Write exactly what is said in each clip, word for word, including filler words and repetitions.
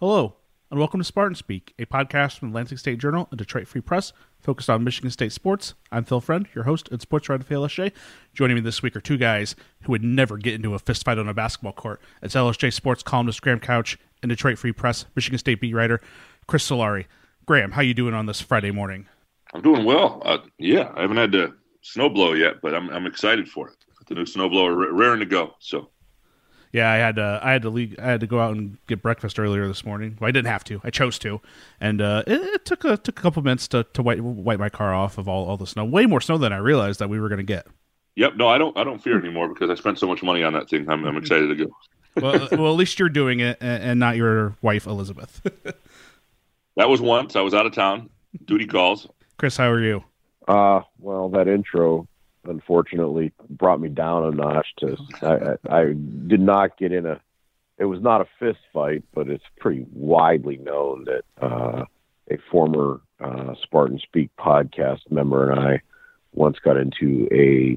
Hello, and welcome to Spartan Speak, a podcast from the Lansing State Journal and Detroit Free Press, focused on Michigan State sports. I'm Phil Friend, your host and sports writer for L S J. Joining me this week are two guys who would never get into a fist fight on a basketball court. It's L S J sports columnist Graham Couch and Detroit Free Press Michigan State beat writer Chris Solari. Graham, how you doing on this Friday morning? I'm doing well. Uh, yeah, I haven't had to snow blow yet, but I'm I'm excited for it. The new snowblower r- raring to go. So. Yeah, I had to. I had to leave. I had to go out and get breakfast earlier this morning. Well, I didn't have to. I chose to, and uh, it, it took a took a couple minutes to to wipe, wipe my car off of all, all the snow. Way more snow than I realized that we were going to get. Yep. No, I don't. I don't fear it anymore because I spent so much money on that thing. I'm, I'm excited to go. well, well, at least you're doing it, and, and not your wife Elizabeth. That was once. I was out of town. Duty calls. Chris, how are you? Uh, well, that intro unfortunately brought me down a notch. To I, I, I did not get in a. It was not a fist fight, but it's pretty widely known that uh, a former uh, Spartan Speak podcast member and I once got into a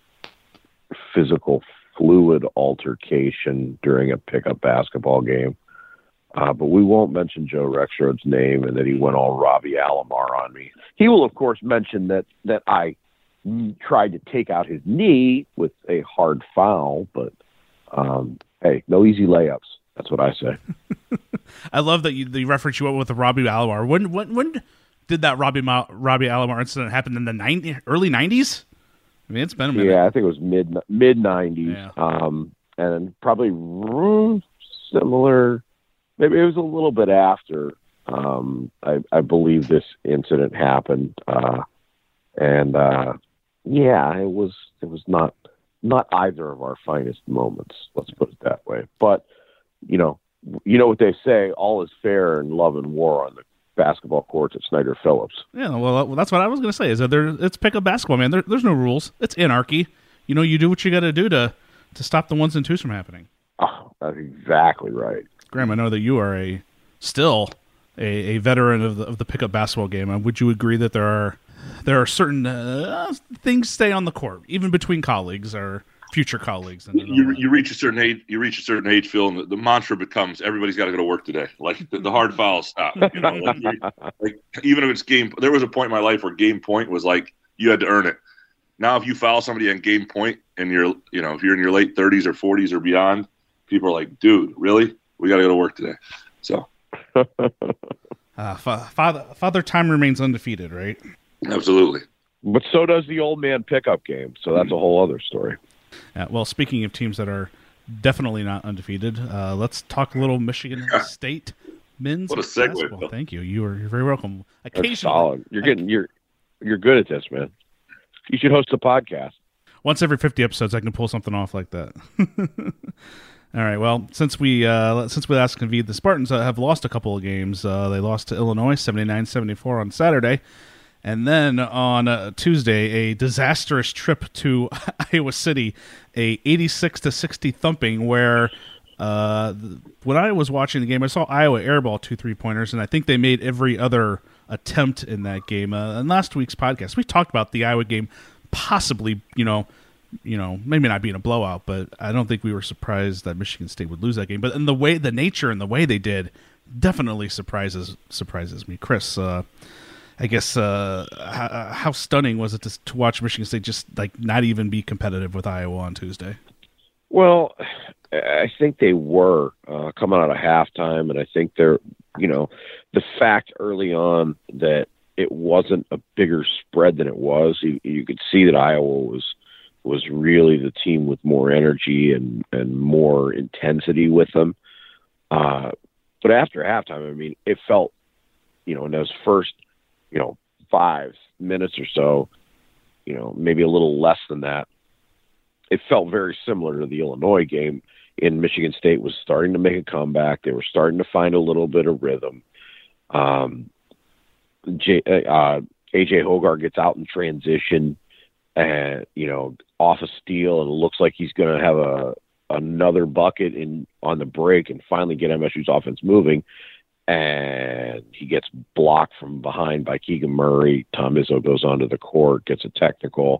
physical fluid altercation during a pickup basketball game. Uh, but we won't mention Joe Rexroad's name and that he went all Robbie Alomar on me. He will, of course, mention that that I tried to take out his knee with a hard foul, but um, hey, no easy layups. That's what I say. I love that you the reference you went with the Robbie Alomar. When when when did that Robbie Ma- Robbie Alomar incident happen? In the ninety early nineties? I mean, it's been a minute. Yeah, I think it was mid mid nineties, yeah. um, and probably similar. Maybe it was a little bit after. Um, I, I believe this incident happened, uh, and. Uh, Yeah, it was it was not not either of our finest moments. Let's put it that way. But you know, you know what they say: all is fair in love and war on the basketball courts at Snyder Phillips. Yeah, well, that's what I was going to say. Is that there? It's pick up basketball, man. There, there's no rules. It's anarchy. You know, you do what you got to do to to stop the ones and twos from happening. Oh, that's exactly right. Graham, I know that you are a still a, a veteran of the of the pickup basketball game. Would you agree that there are? There are certain uh, things stay on the court, even between colleagues or future colleagues. And you you reach a certain age, you reach a certain age, Phil, and the, the mantra becomes everybody's got to go to work today. Like the, the hard fouls stop. You know, like, like even if it's game, there was a point in my life where game point was like you had to earn it. Now, if you foul somebody on game point and you're, you know, if you're in your late thirties or forties or beyond, people are like, "Dude, really? We got to go to work today." So, uh, fa- father, father time remains undefeated, right? Absolutely. But so does the old man pickup game. So that's a whole other story. Uh, well, speaking of teams that are definitely not undefeated, uh, let's talk a little Michigan State men's what a segue, basketball. Phil. Thank you. You are you're very welcome. Occasionally, that's solid. You're getting you're you're good at this, man. You should host a podcast. Once every fifty episodes, I can pull something off like that. All right. Well, since we uh, since we last convened, the Spartans uh, have lost a couple of games. Uh, they lost to Illinois seventy-nine seventy-four on Saturday. And then on uh, Tuesday, a disastrous trip to Iowa City, a eighty-six to sixty thumping. Where uh, when I was watching the game, I saw Iowa airball two three pointers, and I think they made every other attempt in that game. Uh, in last week's podcast, we talked about the Iowa game possibly, you know, you know, maybe not being a blowout, but I don't think we were surprised that Michigan State would lose that game. But in the way, the nature and the way they did, definitely surprises surprises me, Chris. Uh, I guess uh, how, how stunning was it to, to watch Michigan State just like not even be competitive with Iowa on Tuesday? Well, I think they were uh, coming out of halftime, and I think they're, you know, the fact early on that it wasn't a bigger spread than it was. You, you could see that Iowa was was really the team with more energy and, and more intensity with them. Uh, but after halftime, I mean, it felt, you know, in those first, you know, five minutes or so, you know, maybe a little less than that, it felt very similar to the Illinois game. In Michigan State was starting to make a comeback. They were starting to find a little bit of rhythm. Um, J, uh, A J Hogar gets out in transition and, you know, off a steal, and it looks like he's going to have a another bucket in on the break and finally get M S U's offense moving. And he gets blocked from behind by Keegan Murray. Tom Izzo goes onto the court, gets a technical.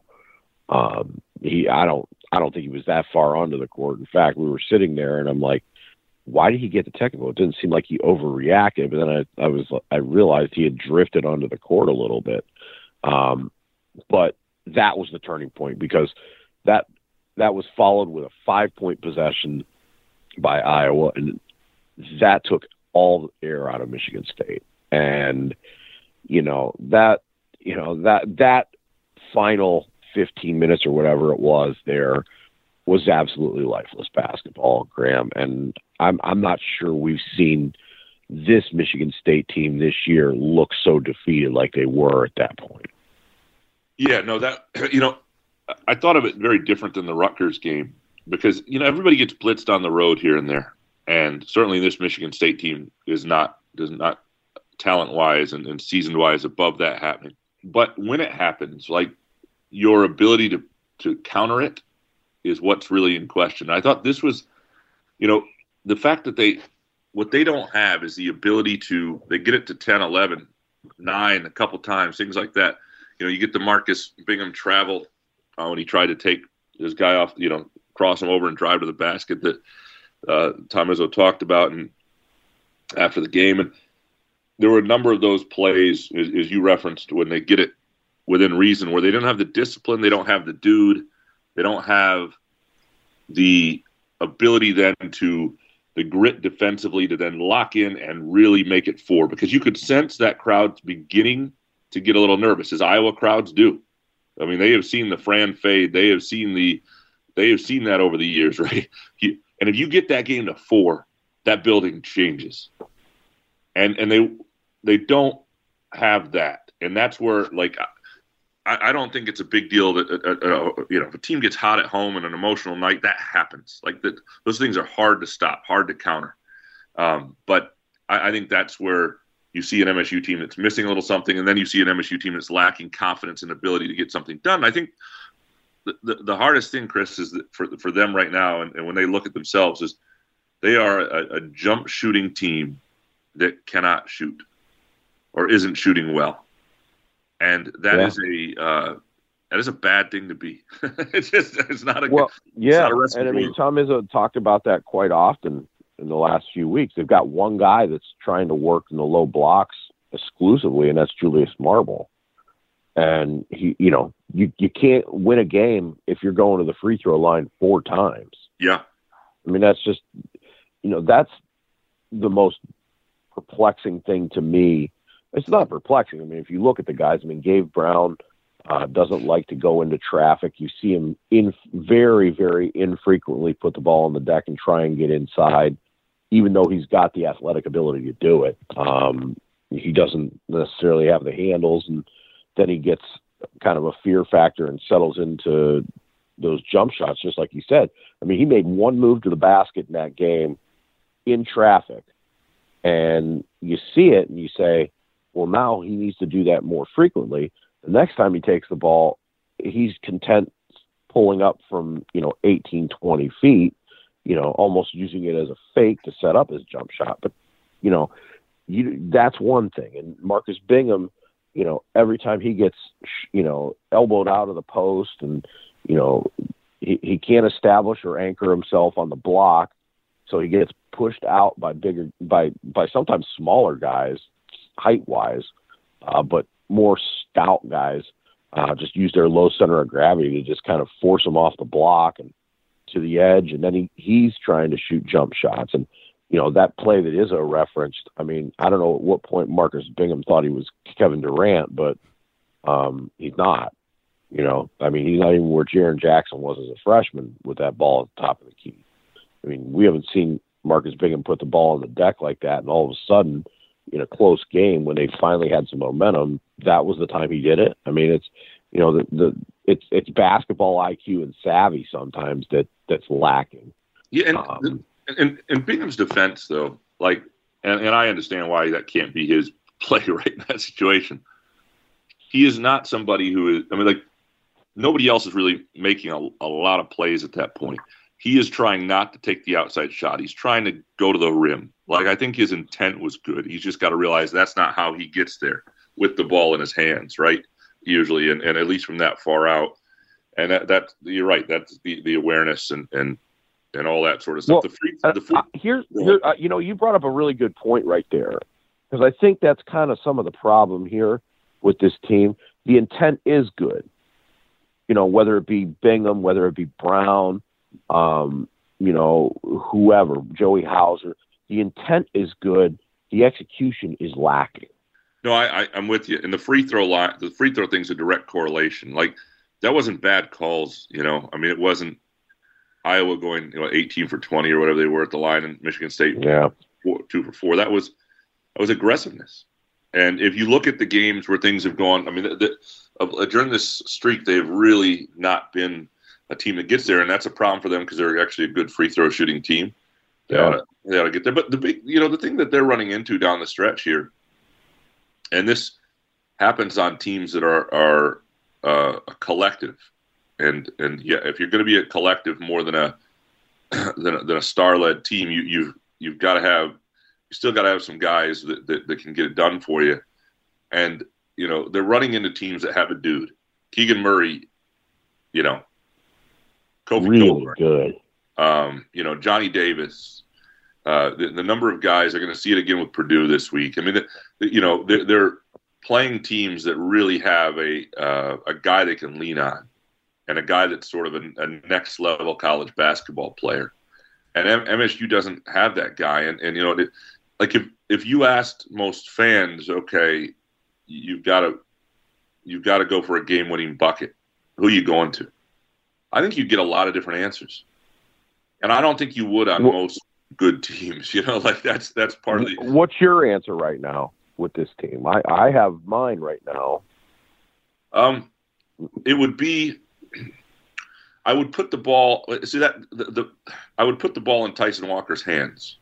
Um, he, I don't, I don't think he was that far onto the court. In fact, we were sitting there, and I'm like, why did he get the technical? It didn't seem like he overreacted, but then I, I was I realized he had drifted onto the court a little bit. Um, but that was the turning point, because that that was followed with a five-point possession by Iowa, and that took all the air out of Michigan State. And you know that you know that that final fifteen minutes or whatever it was there was absolutely lifeless basketball, Graham. And I'm I'm not sure we've seen this Michigan State team this year look so defeated like they were at that point. Yeah, no, that, you know, I thought of it very different than the Rutgers game, because, you know, everybody gets blitzed on the road here and there. And certainly this Michigan State team is not, does not talent-wise and, and season-wise above that happening. But when it happens, like, your ability to, to counter it is what's really in question. I thought this was, you know, the fact that they, what they don't have is the ability to, they get it to ten, eleven, nine a couple times, things like that. You know, you get the Marcus Bingham travel uh, when he tried to take this guy off, you know, cross him over and drive to the basket that uh, Tom Izzo talked about and after the game. And there were a number of those plays, as, as you referenced, when they get it within reason, where they don't have the discipline, they don't have the dude, they don't have the ability then to, the grit defensively to then lock in and really make it four. Because you could sense that crowd's beginning to get a little nervous, as Iowa crowds do. I mean, they have seen the Fran fade. They have seen the, they have seen that over the years, right? You, and if you get that game to four, that building changes. And and they they don't have that, and that's where, like, I, I don't think it's a big deal that uh, uh, you know, if a team gets hot at home and an emotional night, that happens. Like that, those things are hard to stop, hard to counter. Um, but I, I think that's where you see an M S U team that's missing a little something, and then you see an M S U team that's lacking confidence and ability to get something done. I think the, the, the hardest thing, Chris, is that for for them right now, and, and when they look at themselves, is they are a, a jump shooting team that cannot shoot or isn't shooting well, and that yeah. is a uh, that is a bad thing to be. It's just it's not a well, good, yeah. Not a and I mean, Tom Izzo talked about that quite often in the last few weeks. They've got one guy that's trying to work in the low blocks exclusively, and that's Julius Marble. And he, you know, you, you can't win a game if you're going to the free throw line four times. Yeah. I mean, that's just, you know, that's the most perplexing thing to me. It's not perplexing. I mean, if you look at the guys, I mean, Gabe Brown uh, doesn't like to go into traffic. You see him in very, very infrequently put the ball on the deck and try and get inside, even though he's got the athletic ability to do it. Um, he doesn't necessarily have the handles, and then he gets kind of a fear factor and settles into those jump shots, just like you said. I mean, he made one move to the basket in that game in traffic, and you see it and you say, well, now he needs to do that more frequently. The next time he takes the ball, he's content pulling up from, you know, eighteen, twenty feet, you know, almost using it as a fake to set up his jump shot. But, you know, you, that's one thing. And Marcus Bingham, you know, every time he gets, you know, elbowed out of the post and, you know, he, he can't establish or anchor himself on the block. So he gets pushed out by bigger, by, by sometimes smaller guys, height wise, uh, but more stout guys, uh, just use their low center of gravity to just kind of force him off the block and to the edge. And then he, he's trying to shoot jump shots. And, you know, that play that Izzo referenced, I mean, I don't know at what point Marcus Bingham thought he was Kevin Durant, but um, he's not. You know, I mean, he's not even where Jaren Jackson was as a freshman with that ball at the top of the key. I mean, we haven't seen Marcus Bingham put the ball on the deck like that, and all of a sudden, in a close game, when they finally had some momentum, that was the time he did it. I mean, it's, you know, the, the it's it's basketball I Q and savvy sometimes that that's lacking. Yeah, and um, in, in Bingham's defense, though, like, and, and I understand why that can't be his play right in that situation. He is not somebody who is, I mean, like, nobody else is really making a, a lot of plays at that point. He is trying not to take the outside shot. He's trying to go to the rim. Like, I think his intent was good. He's just got to realize that's not how he gets there with the ball in his hands, right? Usually, and, and at least from that far out. And that, that you're right. That's the, the awareness and, and and all that sort of stuff. Well, the free, uh, the free, uh, here, here uh, you know, you brought up a really good point right there, because I think that's kind of some of the problem here with this team. The intent is good, you know, whether it be Bingham, whether it be Brown, um, you know, whoever, Joey Hauser. The intent is good. The execution is lacking. No, I, I, I'm with you. And the free throw line, the free throw thing's a direct correlation. Like, that wasn't bad calls, you know. I mean, it wasn't Iowa going, you know, eighteen for twenty or whatever they were at the line, and Michigan State, yeah, four, two for four. That was that was aggressiveness. And if you look at the games where things have gone, I mean, the, the, uh, during this streak, they've really not been a team that gets there, and that's a problem for them because they're actually a good free throw shooting team. They, yeah. ought to, they ought to get there. But the big, you know, the thing that they're running into down the stretch here, and this happens on teams that are are uh, a collective, and and yeah, if you're going to be a collective more than a than a, than a star-led team, you you you've got to have you still got to have some guys that, that that can get it done for you, and you know they're running into teams that have a dude, Keegan Murray, you know, Kofi really Goldberg, good, um, you know, Johnny Davis. Uh, the, the number of guys are going to see it again with Purdue this week. I mean, the, the, you know, they're, they're playing teams that really have a uh, a guy they can lean on, and a guy that's sort of a, a next level college basketball player. And M- MSU doesn't have that guy. And, and you know, it, like if if you asked most fans, okay, you've got to you've got to go for a game winning bucket. Who are you going to? I think you'd get a lot of different answers, and I don't think you would on well, most good teams. You know, like that's that's part of the. What's your answer right now with this team? I, I have mine right now. Um, it would be. I would put the ball. See that the, the I would put the ball in Tyson Walker's hands.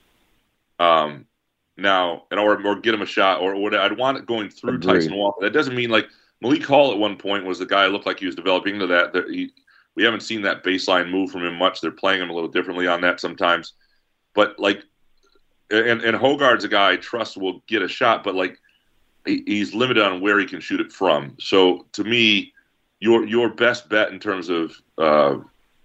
Um, now and or or get him a shot or what I'd want it going through Agreed. Tyson Walker. That doesn't mean like Malik Hall at one point was the guy who looked like he was developing into that. that he, we haven't seen that baseline move from him much. They're playing him a little differently on that sometimes. But like, and and Hogard's a guy I trust will get a shot, but like he, he's limited on where he can shoot it from. So to me, your your best bet in terms of uh,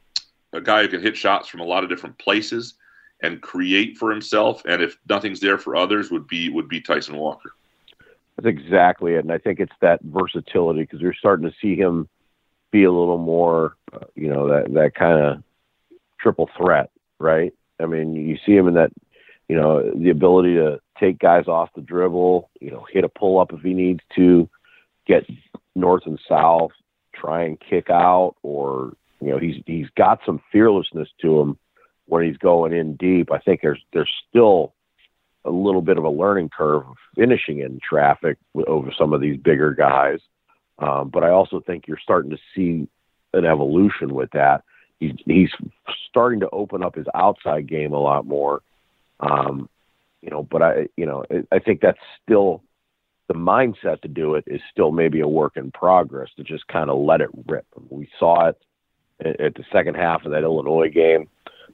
a guy who can hit shots from a lot of different places and create for himself, and if nothing's there for others, would be would be Tyson Walker. That's exactly it, and I think it's that versatility because you're starting to see him be a little more, uh, you know, that that kind of triple threat, right? I mean, you see him in that, you know, the ability to take guys off the dribble, you know, hit a pull up if he needs to, get north and south, try and kick out, or, you know, he's he's got some fearlessness to him when he's going in deep. I think there's there's still a little bit of a learning curve of finishing in traffic over some of these bigger guys. Um, but I also think you're starting to see an evolution with that. He's, he's starting to open up his outside game a lot more, um, you know. But I, you know, I think that's still the mindset to do it is still maybe a work in progress to just kind of let it rip. We saw it at, at the second half of that Illinois game,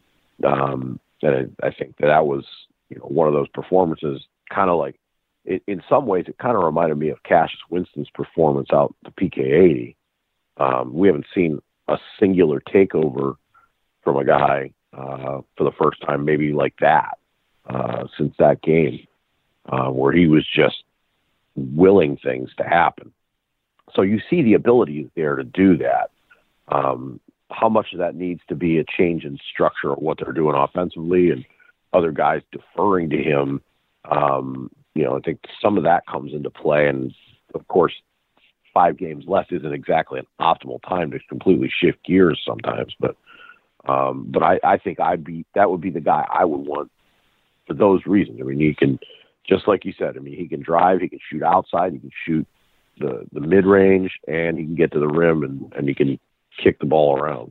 um, and I, I think that that was, you know, one of those performances. Kind of like, it, in some ways, it kind of reminded me of Cassius Winston's performance out the P K eighty. Um, we haven't seen a singular takeover from a guy uh, for the first time, maybe like that, uh, since that game, uh, where he was just willing things to happen. So you see the ability there to do that. Um, how much of that needs to be a change in structure of what they're doing offensively and other guys deferring to him, um, you know, I think some of that comes into play. And of course, five games left isn't exactly an optimal time to completely shift gears sometimes, but, um, but I, I think I'd be, that would be the guy I would want for those reasons. I mean, he can, just like you said, I mean, he can drive, he can shoot outside, he can shoot the, the mid range, and he can get to the rim, and, and he can kick the ball around.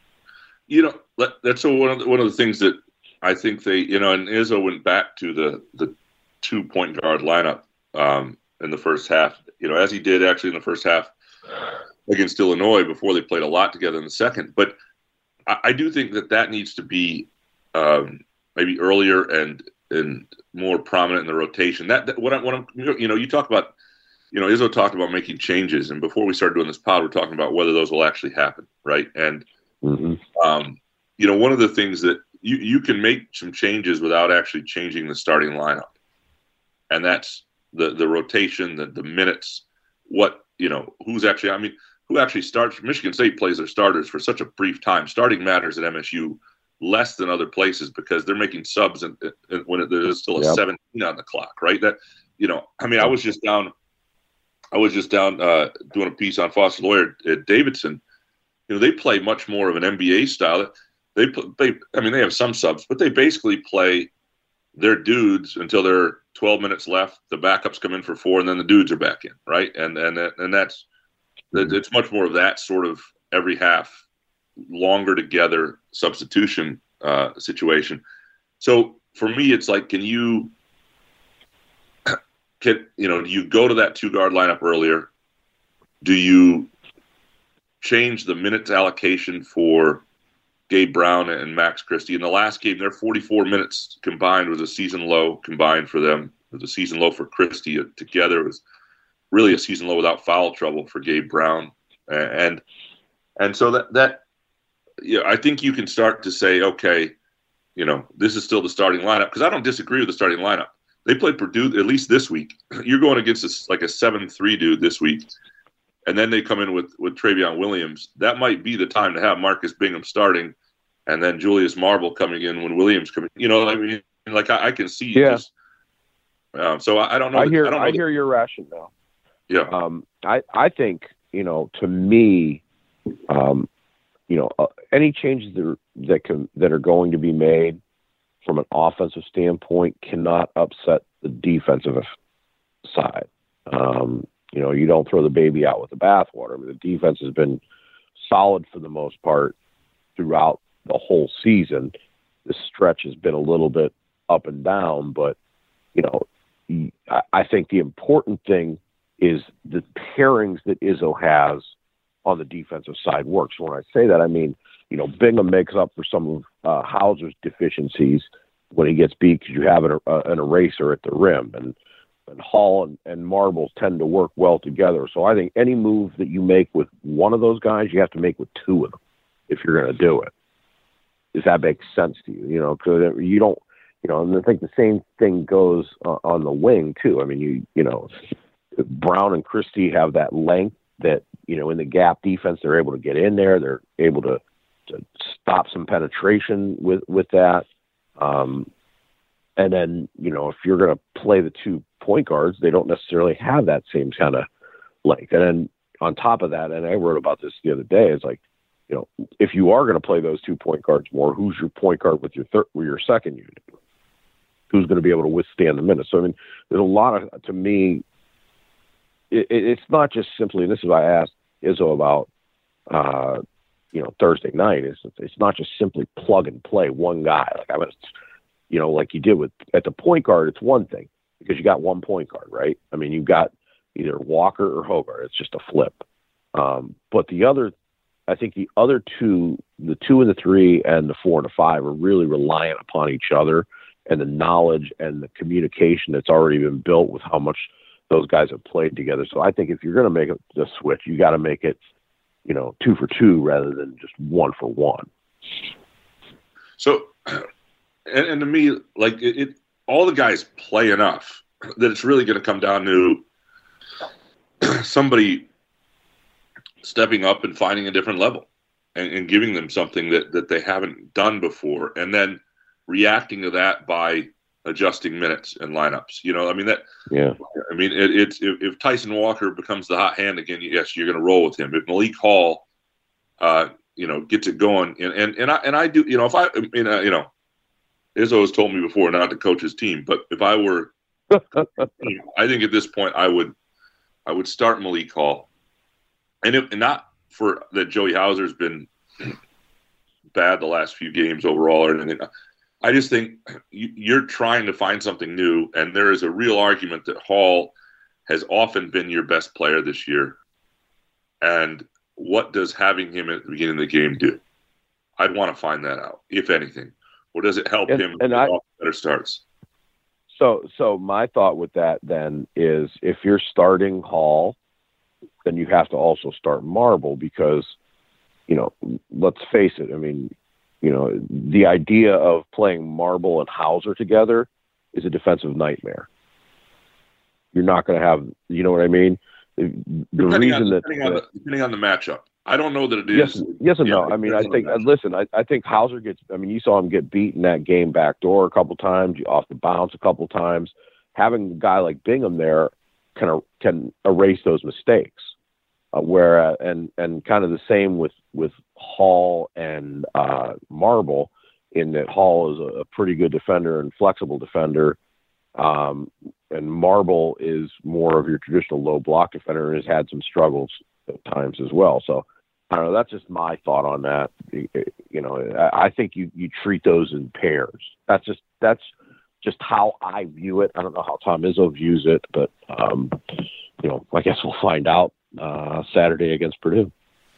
You know, that's one of the, one of the things that I think they, you know, and Izzo went back to the, the two point guard lineup um, in the first half, you know, as he did actually in the first half against Illinois before they played a lot together in the second. But I, I do think that that needs to be um, maybe earlier and and more prominent in the rotation. That, that what, I, what I'm, you know, you talk about, you know, Izzo talked about making changes, and before we started doing this pod, we're talking about whether those will actually happen, right? And mm-hmm. um, you know, one of the things that you, you can make some changes without actually changing the starting lineup. And that's the, the rotation, the, the minutes, what, you know, who's actually, I mean, who actually starts. Michigan State plays their starters for such a brief time. Starting matters at M S U less than other places because they're making subs and, and when it, there's still a yep. seventeen on the clock, right? That, you know, I mean, I was just down, I was just down uh, doing a piece on Foster Lawyer at Davidson. You know, they play much more of an N B A style. They, they, I mean, they have some subs, but they basically play their dudes until they're twelve minutes left. The backups come in for four, and then the dudes are back in, right? And and and that's it's much more of that sort of every half, longer together substitution uh, situation. So for me, it's like, can you, can you know, do you go to that two guard lineup earlier? Do you change the minutes allocation for Gabe Brown and Max Christie? In the last game, their forty-four minutes combined was a season low combined for them. It was a season low for Christie. Together it was really a season low without foul trouble for Gabe Brown. And and so that, that yeah, I think you can start to say, okay, you know, this is still the starting lineup. Because I don't disagree with the starting lineup. They played Purdue, at least this week. You're going against a, like a seven three dude this week. And then they come in with, with Travion Williams. That might be the time to have Marcus Bingham starting and then Julius Marble coming in when Williams coming. You know, I mean, like I, I can see. Yeah. Just, um, so I, I don't know. I hear, I, don't know I that, hear your rationale. Yeah. Um, I, I think, you know, to me, um, you know, uh, any changes that are, that can, that are going to be made from an offensive standpoint cannot upset the defensive side. Um, You know, you don't throw the baby out with the bathwater. I mean, the defense has been solid for the most part throughout the whole season. The stretch has been a little bit up and down, but, you know, I think the important thing is the pairings that Izzo has on the defensive side works. So when I say that, I mean, you know, Bingham makes up for some of uh, Hauser's deficiencies when he gets beat because you have an, uh, an eraser at the rim. And and Hall and, and Marbles tend to work well together. So I think any move that you make with one of those guys, you have to make with two of them if you're going to do it. Does that make sense to you? You know, because you don't, you know, and I think the same thing goes uh, on the wing too. I mean, you, you know, Brown and Christie have that length that, you know, in the gap defense, they're able to get in there. They're able to, to stop some penetration with, with that. Um, and then, you know, if you're going to play the two point guards, they don't necessarily have that same kind of length. And then on top of that, and I wrote about this the other day, it's like, you know, if you are going to play those two point guards more, who's your point guard with your third, with your second unit? Who's going to be able to withstand the minutes? So, I mean, there's a lot of, to me, it, it's not just simply, and this is why I asked Izzo about, uh, you know, Thursday night, is it's not just simply plug and play one guy. Like I was, you know, like you did with, at the point guard, it's one thing because you got one point guard, right? I mean, you've got either Walker or Hogarth. It's just a flip. Um, but the other, I think the other two, the two and the three and the four and the five are really reliant upon each other and the knowledge and the communication that's already been built with how much those guys have played together. So I think if you're going to make the switch, you got to make it, you know, two for two rather than just one for one. So, and, and to me, like it, it, all the guys play enough that it's really going to come down to somebody stepping up and finding a different level and, and giving them something that, that they haven't done before. And then reacting to that by adjusting minutes and lineups. You know, I mean, that, yeah, I mean, it, it's, if, if Tyson Walker becomes the hot hand again, yes, you're going to roll with him. If Malik Hall, uh, you know, gets it going and, and, and I, and I do, you know, if I, I mean, uh, you know, Izzo has told me before not to coach his team, but if I were, I think at this point I would, I would start Malik Hall. And, if, and not for that Joey Hauser's been bad the last few games overall or anything. I just think you, you're trying to find something new, and there is a real argument that Hall has often been your best player this year. And what does having him at the beginning of the game do? I'd want to find that out, if anything. Or does it help and, him and get I, off better starts? So, so my thought with that then is if you're starting Hall, then you have to also start Marble because, you know, let's face it. I mean, You know, the idea of playing Marble and Hauser together is a defensive nightmare. You're not going to have, you know what I mean? The, the reason on, that depending on, the, depending on the matchup, I don't know that it is. Yes, yes and yeah, no. I mean, I think. Listen, I, I think Hauser gets. I mean, you saw him get beat in that game backdoor a couple times, off the bounce a couple times. Having a guy like Bingham there can can erase those mistakes. Uh, where uh, and and kind of the same with with Hall and uh, Marble, in that Hall is a, a pretty good defender and flexible defender, um, and Marble is more of your traditional low block defender and has had some struggles at times as well. So. I don't know. That's just my thought on that. You know, I think you, you treat those in pairs. That's just that's just how I view it. I don't know how Tom Izzo views it, but um, you know, I guess we'll find out uh, Saturday against Purdue.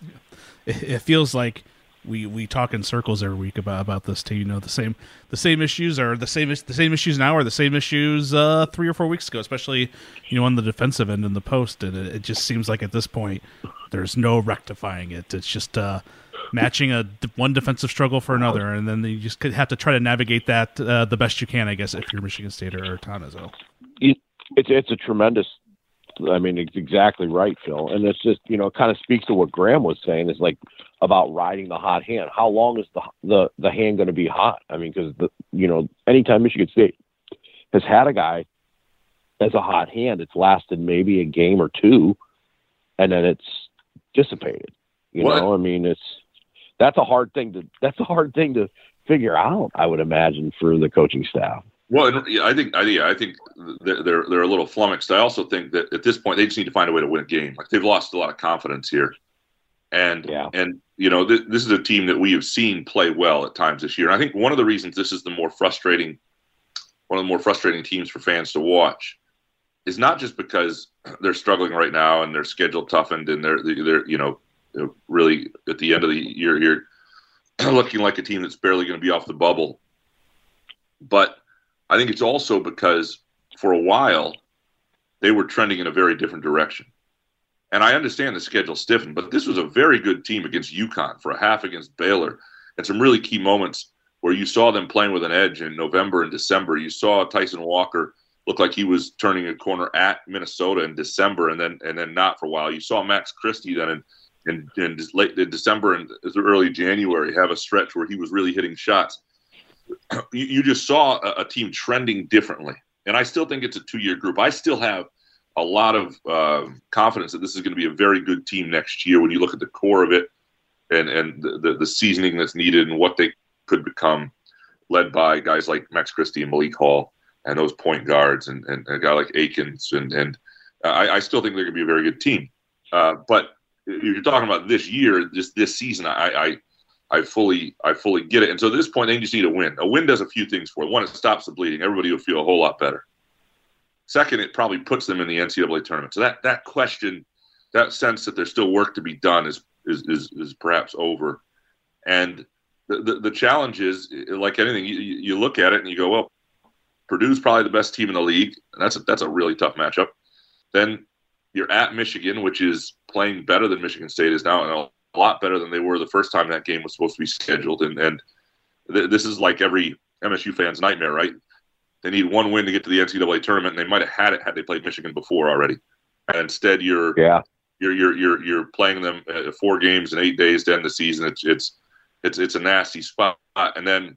It, it feels like we, we talk in circles every week about, about this too. You know, the same the same issues are the same the same issues now are the same issues uh, three or four weeks ago, especially you know on the defensive end in the post, and it, it just seems like at this point. There's no rectifying it. It's just uh, matching a one defensive struggle for another, and then you just have to try to navigate that uh, the best you can, I guess, if you're Michigan State or, or Tom Izzo. It, it's it's a tremendous. I mean, it's exactly right, Phil. And it's just you know, it kind of speaks to what Graham was saying. Is like about riding the hot hand. How long is the the the hand going to be hot? I mean, because the you know, anytime Michigan State has had a guy as a hot hand, it's lasted maybe a game or two, and then it's dissipated. You what? know, I mean, it's that's a hard thing to that's a hard thing to figure out. I would imagine for the coaching staff. Well, I think I, yeah, I think they're they're a little flummoxed. I also think that at this point they just need to find a way to win a game. Like they've lost a lot of confidence here, and yeah. and you know th- this is a team that we have seen play well at times this year. And I think one of the reasons this is the more frustrating, one of the more frustrating teams for fans to watch, is not just because they're struggling right now and their schedule toughened and they're they're you know really at the end of the year here looking like a team that's barely going to be off the bubble. But I think it's also because for a while they were trending in a very different direction. And I understand the schedule stiffened, but this was a very good team against UConn for a half against Baylor and some really key moments where you saw them playing with an edge in November and December. You saw Tyson Walker looked like he was turning a corner at Minnesota in December, and then and then not for a while. You saw Max Christie then in in, in late in December and early January have a stretch where he was really hitting shots. You, you just saw a, a team trending differently, and I still think it's a two-year group. I still have a lot of uh, confidence that this is going to be a very good team next year when you look at the core of it and and the, the, the seasoning that's needed and what they could become, led by guys like Max Christie and Malik Hall. And those point guards and, and a guy like Akins. And, and I, I still think they're going to be a very good team. Uh, but if you're talking about this year, this this season, I, I I fully I fully get it. And so at this point, they just need a win. A win does a few things for them. One, it stops the bleeding. Everybody will feel a whole lot better. Second, it probably puts them in the N C double A tournament. So that that question, that sense that there's still work to be done is is is, is perhaps over. And the, the, the challenge is, like anything, you, you look at it and you go, well, Purdue's probably the best team in the league, and that's a, that's a really tough matchup. Then you're at Michigan, which is playing better than Michigan State is now, and a lot better than they were the first time that game was supposed to be scheduled. And and th- this is like every M S U fan's nightmare, right? They need one win to get to the N C double A tournament, and they might have had it had they played Michigan before already. And instead, you're yeah you're you're you're you're playing them uh, four games in eight days to end the season. It's it's it's it's a nasty spot, and then.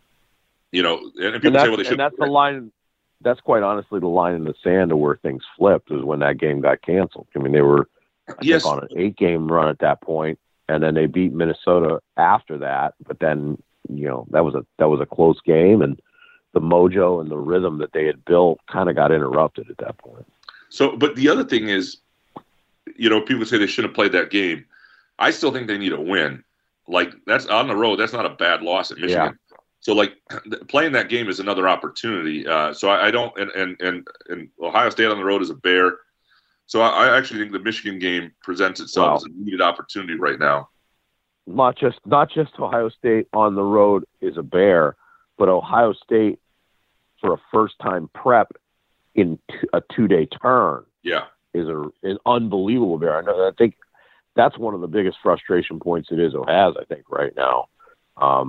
You know, and people and say, well, they should. And that's the line. That's quite honestly the line in the sand of where things flipped was when that game got canceled. I mean, they were I yes. think on an eight-game run at that point, and then they beat Minnesota after that. But then, you know, that was a that was a close game, and the mojo and the rhythm that they had built kind of got interrupted at that point. So, but the other thing is, you know, people say they shouldn't have played that game. I still think they need a win. Like that's on the road. That's not a bad loss at Michigan. Yeah. So, like, playing that game is another opportunity. Uh, so I, I don't and, – and, and, and Ohio State on the road is a bear. So I, I actually think the Michigan game presents itself wow. as a needed opportunity right now. Not just not just Ohio State on the road is a bear, but Ohio State for a first-time prep in t- a two-day turn yeah. is a, an unbelievable bear. I, know, I think that's one of the biggest frustration points that Izzo has, I think, right now. Um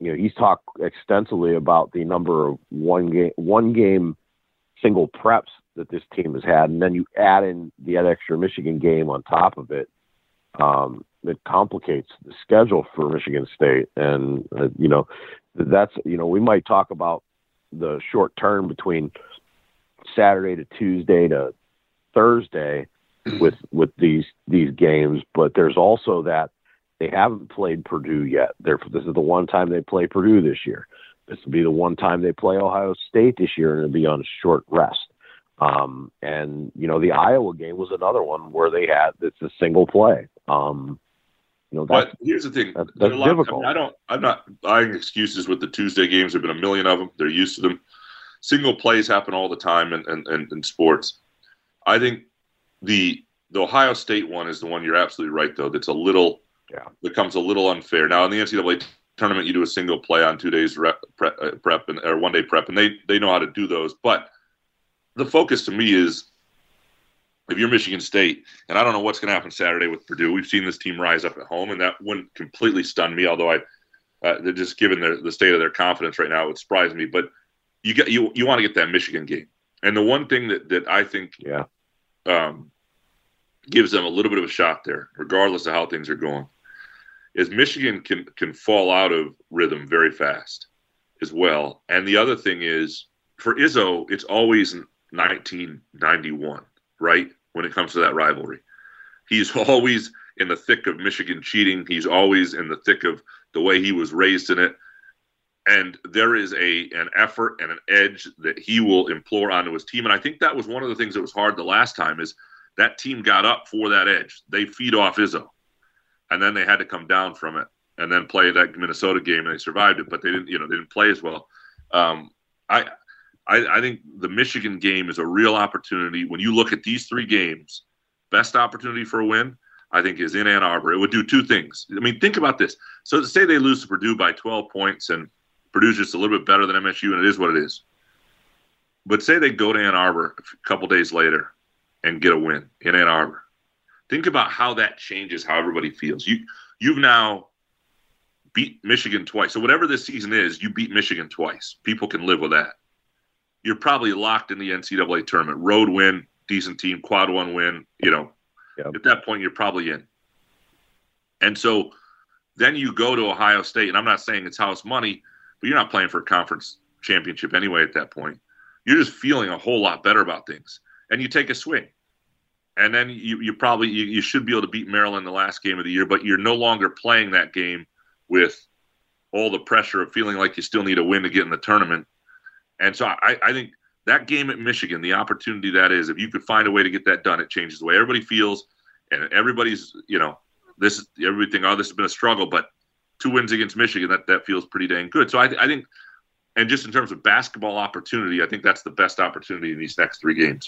you know, he's talked extensively about the number of one game, one game single preps that this team has had, and then you add in the extra Michigan game on top of it. Um, it complicates the schedule for Michigan State, and uh, you know, that's you know, we might talk about the short term between Saturday to Tuesday to Thursday with with these these games, but there's also that they haven't played Purdue yet. They're, this is the one time they play Purdue this year. This will be the one time they play Ohio State this year, and it'll be on a short rest. Um, and you know, the Iowa game was another one where they had it's a single play. Um, you know, that's, but here's the thing: that, that's lot, difficult. I, mean, I don't. I'm not buying excuses with the Tuesday games. There've been a million of them. They're used to them. Single plays happen all the time in, in, in, in sports. I think the the Ohio State one is the one you're absolutely right, though. That's a little yeah. becomes a little unfair. Now in the N C double A tournament, you do a single play on two days rep, prep, uh, prep and, or one day prep, and they they know how to do those. But the focus to me is if you're Michigan State, and I don't know what's going to happen Saturday with Purdue. We've seen this team rise up at home, and that wouldn't completely stun me. Although I, uh, they're just given their, the state of their confidence right now, it would surprise me. But you get you you want to get that Michigan game, and the one thing that that I think yeah. um, gives them a little bit of a shot there, regardless of how things are going, is Michigan can can fall out of rhythm very fast as well. And the other thing is, for Izzo, it's always nineteen ninety-one, right, when it comes to that rivalry. He's always in the thick of Michigan cheating. He's always in the thick of the way he was raised in it. And there is a an effort and an edge that he will implore onto his team. And I think that was one of the things that was hard the last time is that team got up for that edge. They feed off Izzo. And then they had to come down from it and then play that Minnesota game, and they survived it, but they didn't, you know, they didn't play as well. Um, I, I, I think the Michigan game is a real opportunity. When you look at these three games, best opportunity for a win, I think, is in Ann Arbor. It would do two things. I mean, think about this. So to say they lose to Purdue by twelve points, and Purdue's just a little bit better than M S U, and it is what it is. But say they go to Ann Arbor a couple days later and get a win in Ann Arbor. Think about how that changes how everybody feels. You, you've now beat Michigan twice. So whatever this season is, you beat Michigan twice. People can live with that. You're probably locked in the N C double A tournament. Road win, decent team, quad one win. You know, yep. At that point, you're probably in. And so then you go to Ohio State, and I'm not saying it's house money, but you're not playing for a conference championship anyway at that point. You're just feeling a whole lot better about things. And you take a swing. And then you, you probably you, you should be able to beat Maryland the last game of the year, but you're no longer playing that game with all the pressure of feeling like you still need a win to get in the tournament. And so I, I think that game at Michigan, the opportunity that is, if you could find a way to get that done, it changes the way everybody feels. And everybody's, you know, this is everything. Oh, this has been a struggle, but two wins against Michigan, that, that feels pretty dang good. So I, I think, and just in terms of basketball opportunity, I think that's the best opportunity in these next three games.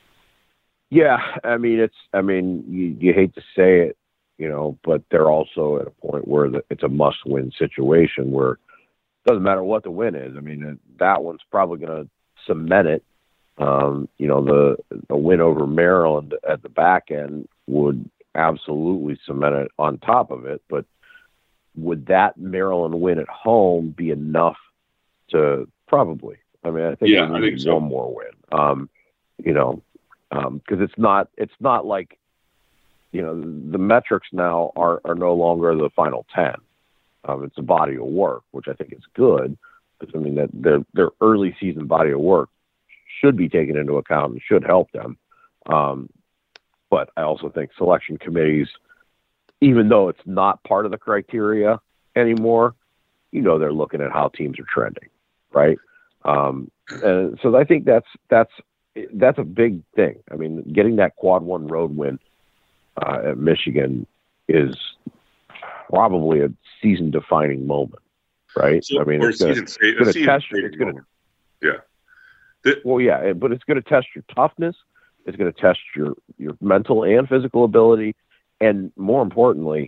Yeah, I mean, it's, I mean, you, you hate to say it, you know, but they're also at a point where the, it's a must-win situation where it doesn't matter what the win is. I mean, that one's probably going to cement it. Um, you know, the, the win over Maryland at the back end would absolutely cement it on top of it. But would that Maryland win at home be enough to probably? I mean, I think yeah, we I need think so. one more win. Um, you know, because um, it's not it's not like, you know, the metrics now are, are no longer the final ten. Um, it's a body of work, which I think is good. Because I mean that their their early season body of work should be taken into account and should help them. Um, but I also think selection committees, even though it's not part of the criteria anymore, you know, they're looking at how teams are trending, right? Um, and so I think that's that's that's a big thing. I mean, getting that quad one road win uh, at Michigan is probably a season defining moment, right? So, I mean, it's going to test you. It's going to, yeah. The, well, yeah, but it's going to test your toughness. It's going to test your, your mental and physical ability. And more importantly,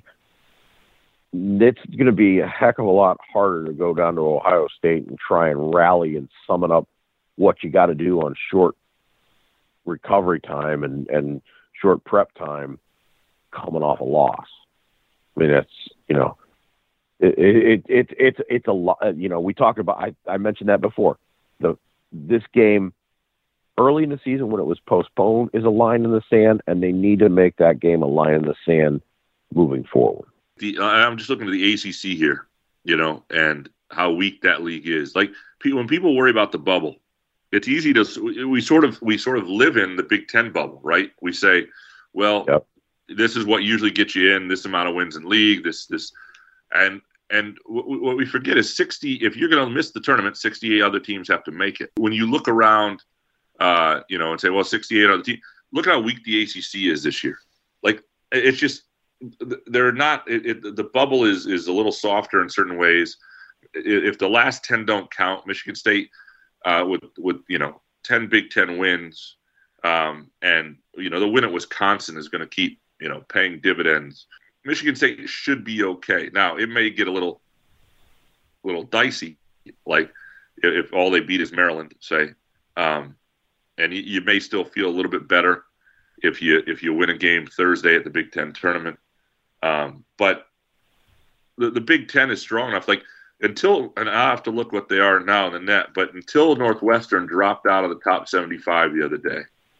it's going to be a heck of a lot harder to go down to Ohio State and try and rally and summon up what you got to do on short recovery time and, and short prep time coming off a loss. I mean, that's, you know, It, it, it, it's it's a lot. You know, we talked about. I, I mentioned that before. The this game early in the season when it was postponed is a line in the sand, and they need to make that game a line in the sand moving forward. The, I'm just looking at the A C C here, you know, and how weak that league is. Like when people worry about the bubble, it's easy to we sort of we sort of live in the Big Ten bubble, right? We say, well, yep. This is what usually gets you in. This amount of wins in league. This this. And and what we forget is sixty. If you're going to miss the tournament, sixty-eight other teams have to make it. When you look around, uh, you know, and say, well, sixty-eight other teams. Look at how weak the A C C is this year. Like it's just they're not. It, it, the bubble is is a little softer in certain ways. If the last ten don't count, Michigan State uh, with with you know ten Big Ten wins, um, and you know the win at Wisconsin is going to keep you know paying dividends. Michigan State should be okay. Now, it may get a little little dicey, like if all they beat is Maryland, say. Um, and you, you may still feel a little bit better if you if you win a game Thursday at the Big Ten tournament. Um, but the, the Big Ten is strong enough. Like until, and I have to look what they are now in the net, but until Northwestern dropped out of the top seventy-five the other day,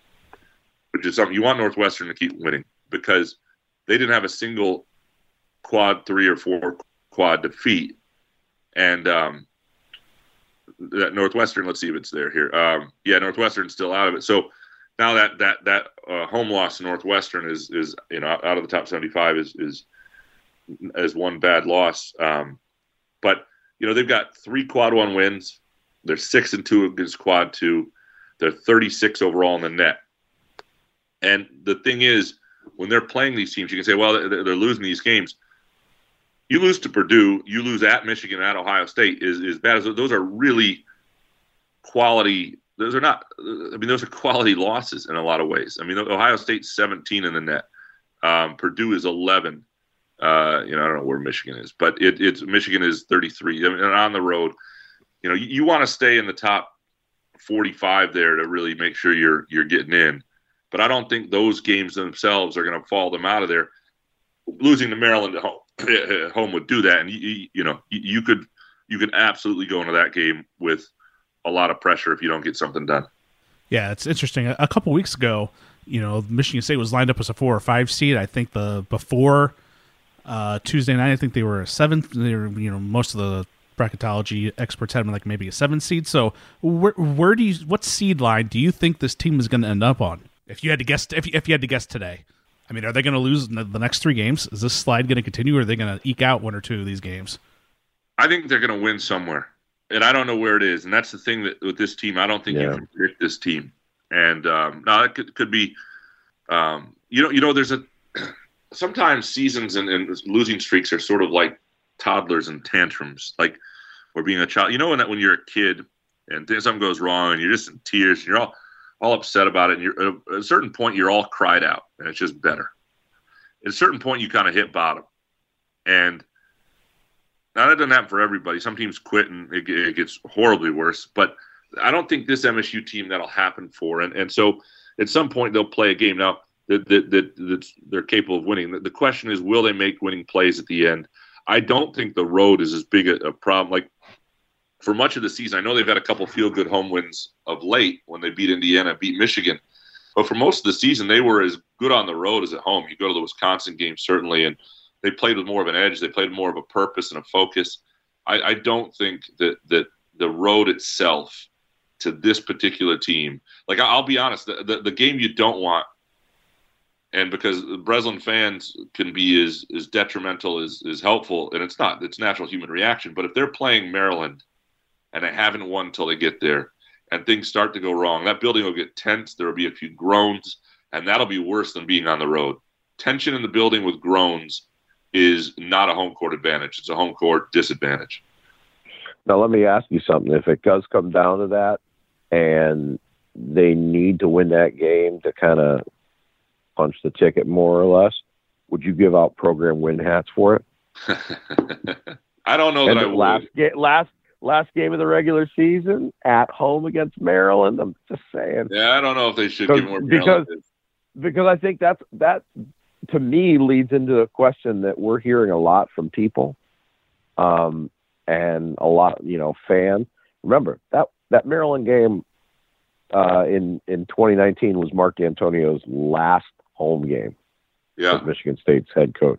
which is something you want Northwestern to keep winning because they didn't have a single quad three or four quad defeat. And um, that Northwestern, let's see if it's there here. Um, yeah, Northwestern's still out of it. So now that that that uh, home loss to Northwestern is is you know out of the top seventy-five is is as one bad loss. Um, but you know they've got three quad one wins. They're six and two against quad two. They're thirty-six overall in the net. And the thing is, when they're playing these teams, you can say, well, they're losing these games. You lose to Purdue, you lose at Michigan, at Ohio State is as bad as those are really quality. Those are not, I mean, those are quality losses in a lot of ways. I mean, Ohio State's seventeen in the net. Um, Purdue is eleven. Uh, you know, I don't know where Michigan is, but it, it's Michigan is thirty-three. I mean, and on the road, you know, you, you want to stay in the top forty-five there to really make sure you're you're getting in. But I don't think those games themselves are going to fall them out of there. Losing to Maryland at home, home would do that, and you, you know you, you could you could absolutely go into that game with a lot of pressure if you don't get something done. Yeah, it's interesting. A, a couple weeks ago, you know, Michigan State was lined up as a four or five seed. I think the before uh, Tuesday night, I think they were a seventh. They were, you know, most of the bracketology experts had them like maybe a seven seed. So where where do you what seed line do you think this team is going to end up on? If you had to guess, if you, if you had to guess today, I mean, are they going to lose the, the next three games? Is this slide going to continue, or are they going to eke out one or two of these games? I think they're going to win somewhere, and I don't know where it is. And that's the thing that with this team, I don't think yeah. you can predict this team. And um, now it could could be, um, you know, you know, there's a sometimes seasons and, and losing streaks are sort of like toddlers and tantrums, like or being a child. You know, when that when you're a kid and something goes wrong and you're just in tears, and you're all. all upset about it, and you're, at a certain point, you're all cried out, and it's just better. At a certain point, you kind of hit bottom. And now that doesn't happen for everybody. Some teams quit, and it, it gets horribly worse. But I don't think this M S U team that'll happen for. And and so at some point, they'll play a game. Now, that, that, that, that they're capable of winning. The, the question is, will they make winning plays at the end? I don't think the road is as big a, a problem. Like, for much of the season, I know they've had a couple feel-good home wins of late when they beat Indiana, beat Michigan. But for most of the season, they were as good on the road as at home. You go to the Wisconsin game, certainly, and they played with more of an edge. They played more of a purpose and a focus. I, I don't think that, that the road itself to this particular team – like, I'll be honest, the, the, the game you don't want, and because Breslin fans can be as, as detrimental as, as helpful, and it's not. It's natural human reaction. But if they're playing Maryland – and they haven't won until they get there, and things start to go wrong, that building will get tense. There will be a few groans, and that'll be worse than being on the road. Tension in the building with groans is not a home court advantage. It's a home court disadvantage. Now, let me ask you something. If it does come down to that, and they need to win that game to kind of punch the ticket more or less, would you give out program win hats for it? I don't know and that I would. Last, last Last game of the regular season at home against Maryland. I'm just saying. Yeah, I don't know if they should give more because because I think that's that to me leads into a question that we're hearing a lot from people. um, and a lot, you know, fan. Remember that that Maryland game uh, in in twenty nineteen was Mark D'Antonio's last home game. Yeah, as Michigan State's head coach.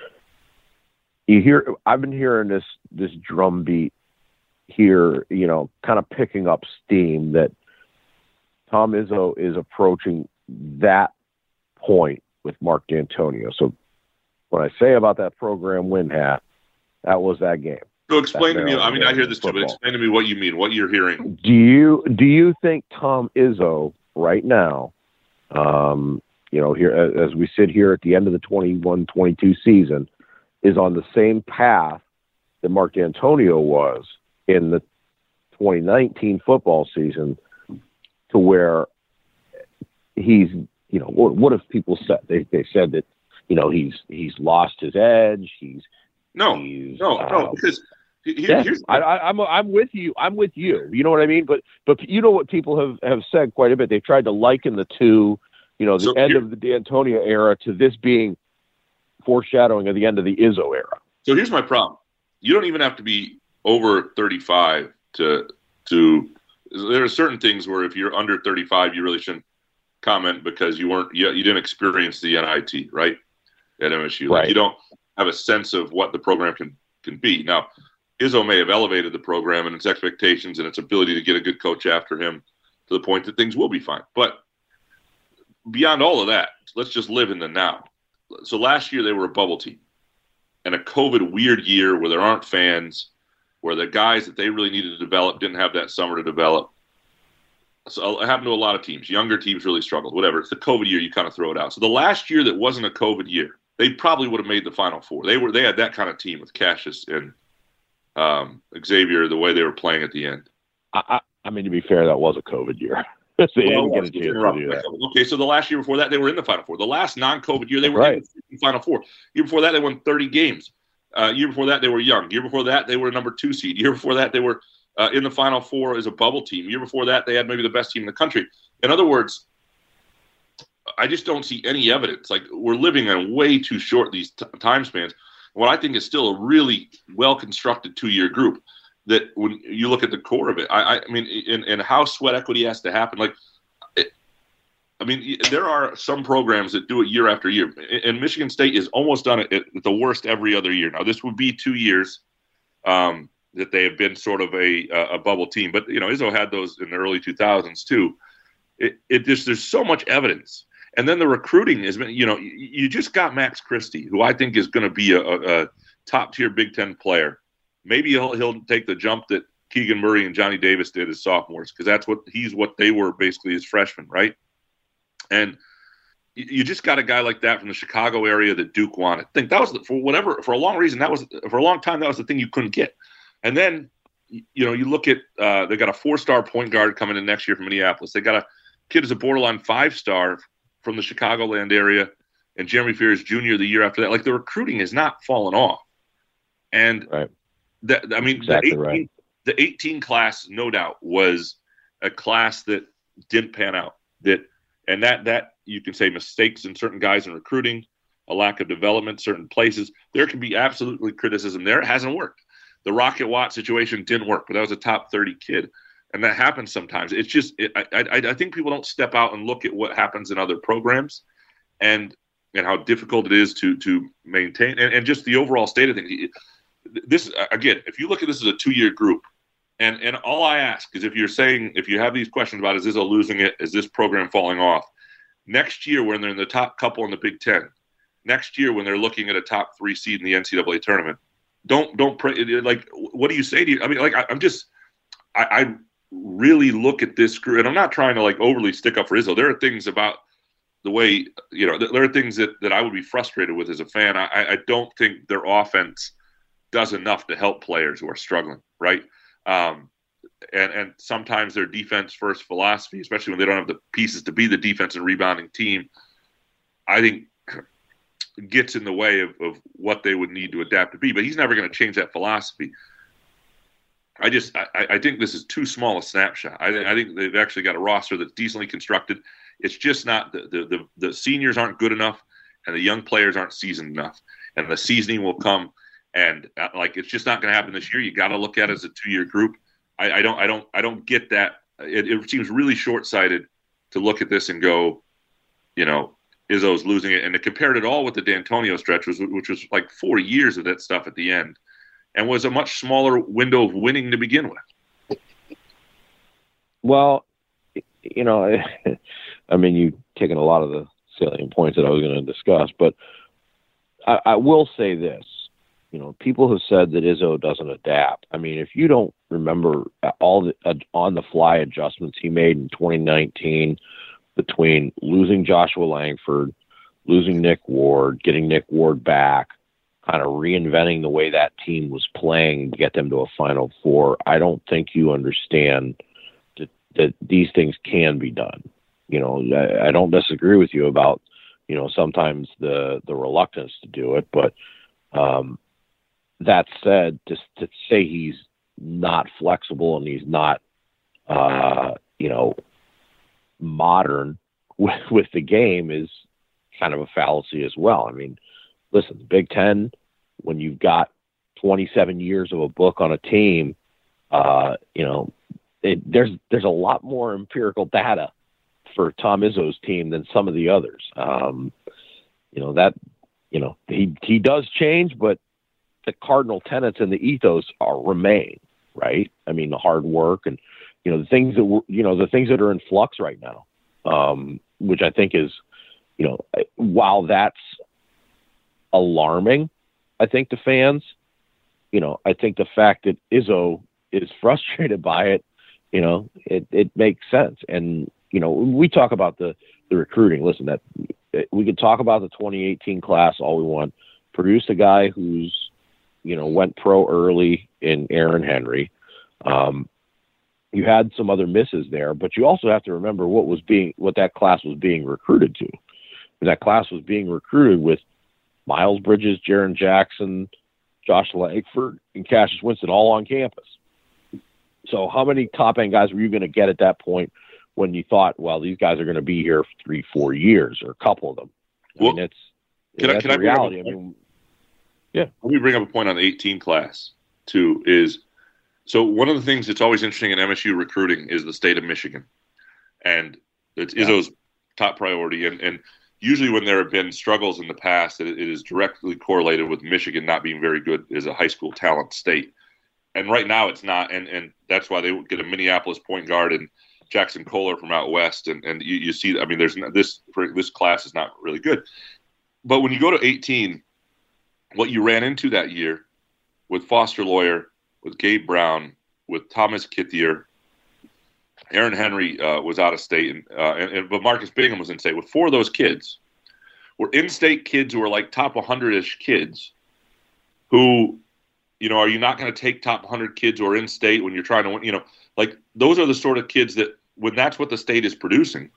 You hear, I've been hearing this this drumbeat here, you know, kind of picking up steam that Tom Izzo is approaching that point with Mark D'Antonio. So when I say about that program win hat, that was that game. So explain to me, I mean, I hear this too, but explain to me what you mean, what you're hearing. Do you, do you think Tom Izzo right now, um, you know, here, as we sit here at the end of the twenty-one twenty-two season, is on the same path that Mark D'Antonio was in the twenty nineteen football season, to where he's, you know, what, what have people said? They they said that, you know, he's he's lost his edge. He's no, he's, no, uh, no, because here, yeah, here's I, I, I'm I'm with you. I'm with you. You know what I mean? But but you know what people have, have said quite a bit. They've tried to liken the two, you know, the So end here- of the D'Antonio era to this being foreshadowing of the end of the Izzo era. So here's my problem. You don't even have to be over thirty-five to to. There are certain things where if you're under thirty-five, you really shouldn't comment because you weren't you, you didn't experience the N I T, right? At M S U, like Right. you don't have a sense of what the program can can be. Now, Izzo may have elevated the program and its expectations and its ability to get a good coach after him to the point that things will be fine. But beyond all of that, let's just live in the now. So last year they were a bubble team. And a COVID weird year where there aren't fans, where the guys that they really needed to develop didn't have that summer to develop. So it happened to a lot of teams. Younger teams really struggled. Whatever. It's the COVID year, you kind of throw it out. So the last year that wasn't a COVID year, they probably would have made the Final Four. They were they had that kind of team with Cassius and um, Xavier, the way they were playing at the end. I, I, I mean, to be fair, that was a COVID year. So they Well, didn't get a chance to do that. Okay, so the last year before that, they were in the Final Four. The last non-COVID year, they were Right. in the Final Four. Year before that, they won thirty games. Uh, year before that, they were young. Year before that, they were a number two seed. Year before that, they were uh, in the Final Four as a bubble team. Year before that, they had maybe the best team in the country. In other words, I just don't see any evidence. Like, we're living in way too short these t- time spans. What I think is still a really well-constructed two-year group that when you look at the core of it, I, I mean, and, and how sweat equity has to happen, like, it, I mean, there are some programs that do it year after year, and Michigan State is almost done it at the worst every other year. Now, this would be two years um, that they have been sort of a a bubble team, but you know, Izzo had those in the early two thousands too. It it just there's so much evidence, and then the recruiting has been, you know, you, you just got Max Christie, who I think is going to be a, a, a top tier Big Ten player. Maybe he'll he'll take the jump that Keegan Murray and Johnny Davis did as sophomores, because that's what he's what they were basically as freshmen, right? And you just got a guy like that from the Chicago area that Duke wanted. I think that was the, for whatever for a long reason that was for a long time that was the thing you couldn't get. And then you know you look at uh, they got a four-star point guard coming in next year from Minneapolis. They got a kid who's a borderline five-star from the Chicagoland area, and Jeremy Fears Junior the year after that. Like, the recruiting has not fallen off. And Right. that I mean Exactly the eighteen, right. the eighteen class, no doubt, was a class that didn't pan out. That and that that you can say mistakes in certain guys in recruiting, a lack of development, certain places. There can be absolutely criticism there. It hasn't worked. The Rocket Watt situation didn't work, but that was a top thirty kid, and that happens sometimes. It's just it, I, I I think people don't step out and look at what happens in other programs, and and how difficult it is to to maintain, and, and just the overall state of things. This again, if you look at this as a two-year group, and and all I ask is, if you're saying, if you have these questions about, is Izzo losing it, is this program falling off, next year when they're in the top couple in the Big Ten, next year when they're looking at a top three seed in the N C double A tournament, don't don't pray. Like, what do you say to you? I mean, like, I, I'm just, I, I really look at this group, and I'm not trying to like overly stick up for Izzo. There are things about the way, you know, there are things that, that I would be frustrated with as a fan. I, I don't think their offense does enough to help players who are struggling, right? Um, and, and sometimes their defense first philosophy, especially when they don't have the pieces to be the defense and rebounding team, I think gets in the way of, of what they would need to adapt to be. But he's never going to change that philosophy. I just I, I think this is too small a snapshot. I, I think they've actually got a roster that's decently constructed. It's just not the, the the the seniors aren't good enough, and the young players aren't seasoned enough. And the seasoning will come And uh, like, it's just not going to happen this year. You got to look at it as a two-year group. I, I don't, I don't, I don't get that. It, it seems really short-sighted to look at this and go, you know, Izzo's losing it, and to compare it all with the D'Antonio stretch, was, which was like four years of that stuff at the end, and was a much smaller window of winning to begin with. Well, you know, I mean, you've taken a lot of the salient points that I was going to discuss, but I, I will say this. You know, people have said that Izzo doesn't adapt. I mean, if you don't remember all the uh, on-the-fly adjustments he made in twenty nineteen between losing Joshua Langford, losing Nick Ward, getting Nick Ward back, kind of reinventing the way that team was playing to get them to a Final Four, I don't think you understand that, that these things can be done. You know, I, I don't disagree with you about, you know, sometimes the, the reluctance to do it, but um, that said, just to say he's not flexible and he's not, uh, you know, modern with, with the game is kind of a fallacy as well. I mean, listen, the Big Ten, when you've got twenty-seven years of a book on a team, uh, you know, it, there's there's a lot more empirical data for Tom Izzo's team than some of the others. Um, you know, that, you know, he, he does change, but the cardinal tenets and the ethos are remain, right? I mean, the hard work and, you know, the things that were, you know, the things that are in flux right now, um, which I think is, you know, while that's alarming, I think to fans, you know, I think the fact that Izzo is frustrated by it, you know, it, it makes sense. And, you know, we talk about the, the recruiting. Listen, that we could talk about the twenty eighteen class all we want. Produced a guy who's, you know, went pro early in Aaron Henry. Um, you had some other misses there, but you also have to remember what was being, what that class was being recruited to. That class was being recruited with Miles Bridges, Jaren Jackson, Josh Langford, and Cassius Winston all on campus. So how many top-end guys were you going to get at that point when you thought, well, these guys are going to be here for three, four years, or a couple of them? I well, mean, it's, can that's I, can I reality. bring up a I mean, yeah. Let me bring up a point on the eighteen class, too, is so one of the things that's always interesting in M S U recruiting is the state of Michigan. And it's Yeah. Izzo's top priority. And, and usually when there have been struggles in the past, it, it is directly correlated with Michigan not being very good as a high school talent state. And right now it's not. And, and that's why they get a Minneapolis point guard and Jackson Kohler from out west. And, and you, you see, I mean, there's this, this class is not really good. But when you go to eighteen, what you ran into that year with Foster Loyer, with Gabe Brown, with Thomas Kithier, Aaron Henry uh, was out of state, and, uh, and, and but Marcus Bingham was in state. With four of those kids, were in-state kids who were like top one hundred-ish kids. Who, you know, are you not going to take top one hundred kids who are in-state when you're trying to win? You know, like those are the sort of kids that when that's what the state is producing.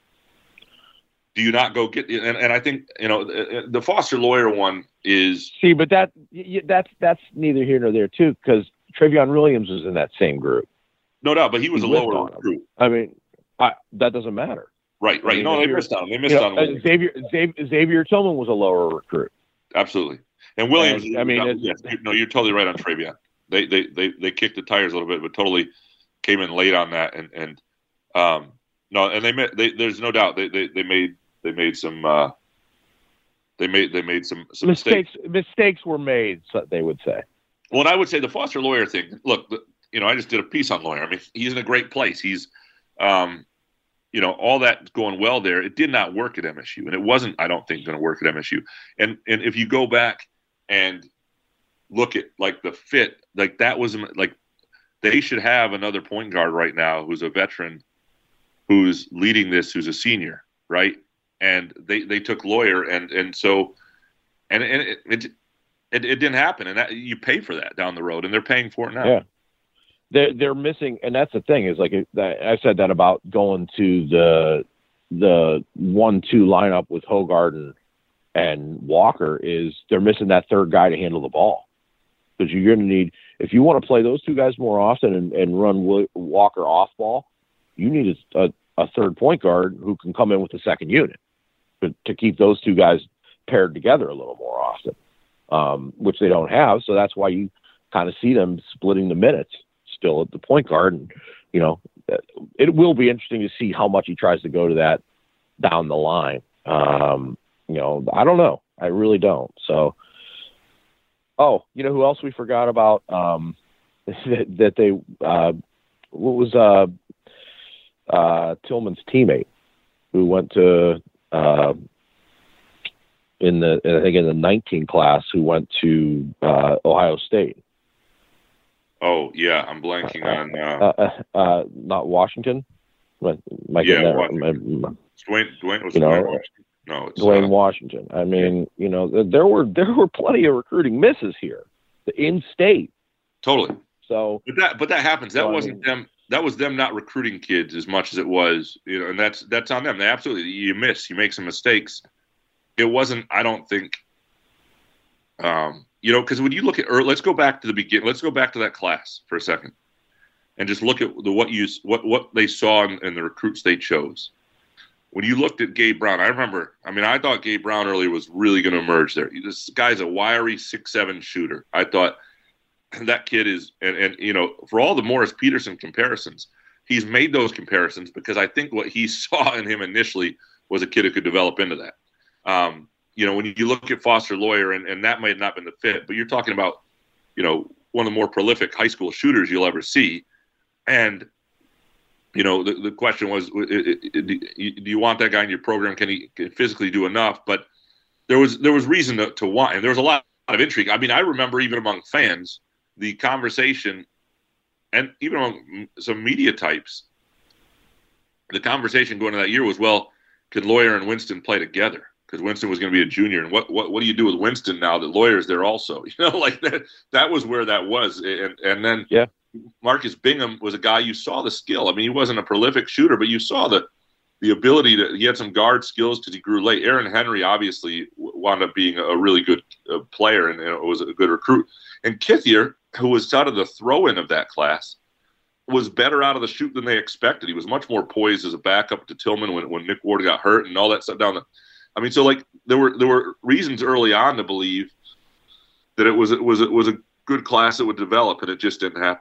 Do you not go get and, and I think, you know, the, the Foster Loyer one is See, but that that's that's neither here nor there too, because Travion Williams was in that same group. no doubt, but he was He a whiffed lower on him. recruit. I mean, I, that doesn't matter. Right, right. I mean, no, if they you're- missed on him. They missed You know, on uh, Williams. Xavier, Xavier Xavier Tillman was a lower recruit. Absolutely. And Williams, And, I mean, it's- yes, you- no, you're totally right on Travion. They, they they they kicked the tires a little bit, but totally came in late on that. And and um, no, and they made. They, there's no doubt they, they, they made they made some. Uh, they made they made some, some mistakes. mistakes mistakes were made, so they would say. Well, and I would say the Foster Loyer thing. Look, the, you know, I just did a piece on Loyer. I mean, he's in a great place. He's, um, you know, all that going well there. It did not work at M S U, and it wasn't, I don't think, going to work at M S U. And and if you go back and look at like the fit, like that was like they should have another point guard right now who's a veteran, who's leading this, who's a senior, right? And they, they took Loyer, and and so and and it it, it, it didn't happen, and that, you pay for that down the road, and they're paying for it now. Yeah. They're they're missing, and that's the thing is like I said that about going to the the one two lineup with Hogarden and Walker is they're missing that third guy to handle the ball, because you're going to need, if you want to play those two guys more often and, and run Walker off ball, you need a, a, a third point guard who can come in with the second unit to, to keep those two guys paired together a little more often. um, which they don't have. So that's why you kind of see them splitting the minutes still at the point guard. And, you know, it will be interesting to see how much he tries to go to that down the line. Um, you know, I don't know. I really don't. So, oh, you know who else we forgot about? Um, that, that they, uh, what was uh, uh, Tillman's teammate who went to, uh, in the, I think in the nineteen class, who went to uh, Ohio State. Oh yeah, I'm blanking uh, on. Uh, uh, uh, not Washington. But my yeah, Washington. My, Dwayne. Dwayne was you know, Dwayne Washington. No, it's Dwayne uh, Washington. I mean, you know, there were there were plenty of recruiting misses here, in state. Totally. So, but that but that happens. That so, wasn't I mean, them. That was them not recruiting kids as much as it was, you know, and that's that's on them. They absolutely you miss, you make some mistakes. It wasn't. I don't think. Um, you know, because when you look at, or let's go back to the beginning. Let's go back to that class for a second, and just look at the what you what what they saw in, in the recruits they chose. When you looked at Gabe Brown, I remember. I mean, I thought Gabe Brown earlier was really going to emerge there. This guy's a wiry six seven shooter. I thought that kid is, and and you know, for all the Morris Peterson comparisons, he's made those comparisons because I think what he saw in him initially was a kid who could develop into that. Um, you know, when you look at Foster Loyer, and, and that might have not been the fit, but you're talking about, you know, one of the more prolific high school shooters you'll ever see. And, you know, the, the question was, do you want that guy in your program? Can he physically do enough? But there was there was reason to, to want, and there was a lot of intrigue. I mean, I remember even among fans, the conversation, and even among some media types, the conversation going into that year was, well, could Loyer and Winston play together? Because Winston was going to be a junior, and what, what what do you do with Winston now that Loyer's there also? You know, like that that was where that was, and and then yeah. Marcus Bingham was a guy you saw the skill. I mean, he wasn't a prolific shooter, but you saw the the ability to. He had some guard skills because he grew late. Aaron Henry obviously wound up being a really good uh, player and, and was a good recruit. And Kithier, who was out of the throw-in of that class, was better out of the chute than they expected. He was much more poised as a backup to Tillman when when Nick Ward got hurt and all that stuff down the. I mean, so like there were there were reasons early on to believe that it was it was it was a good class that would develop, and it just didn't happen.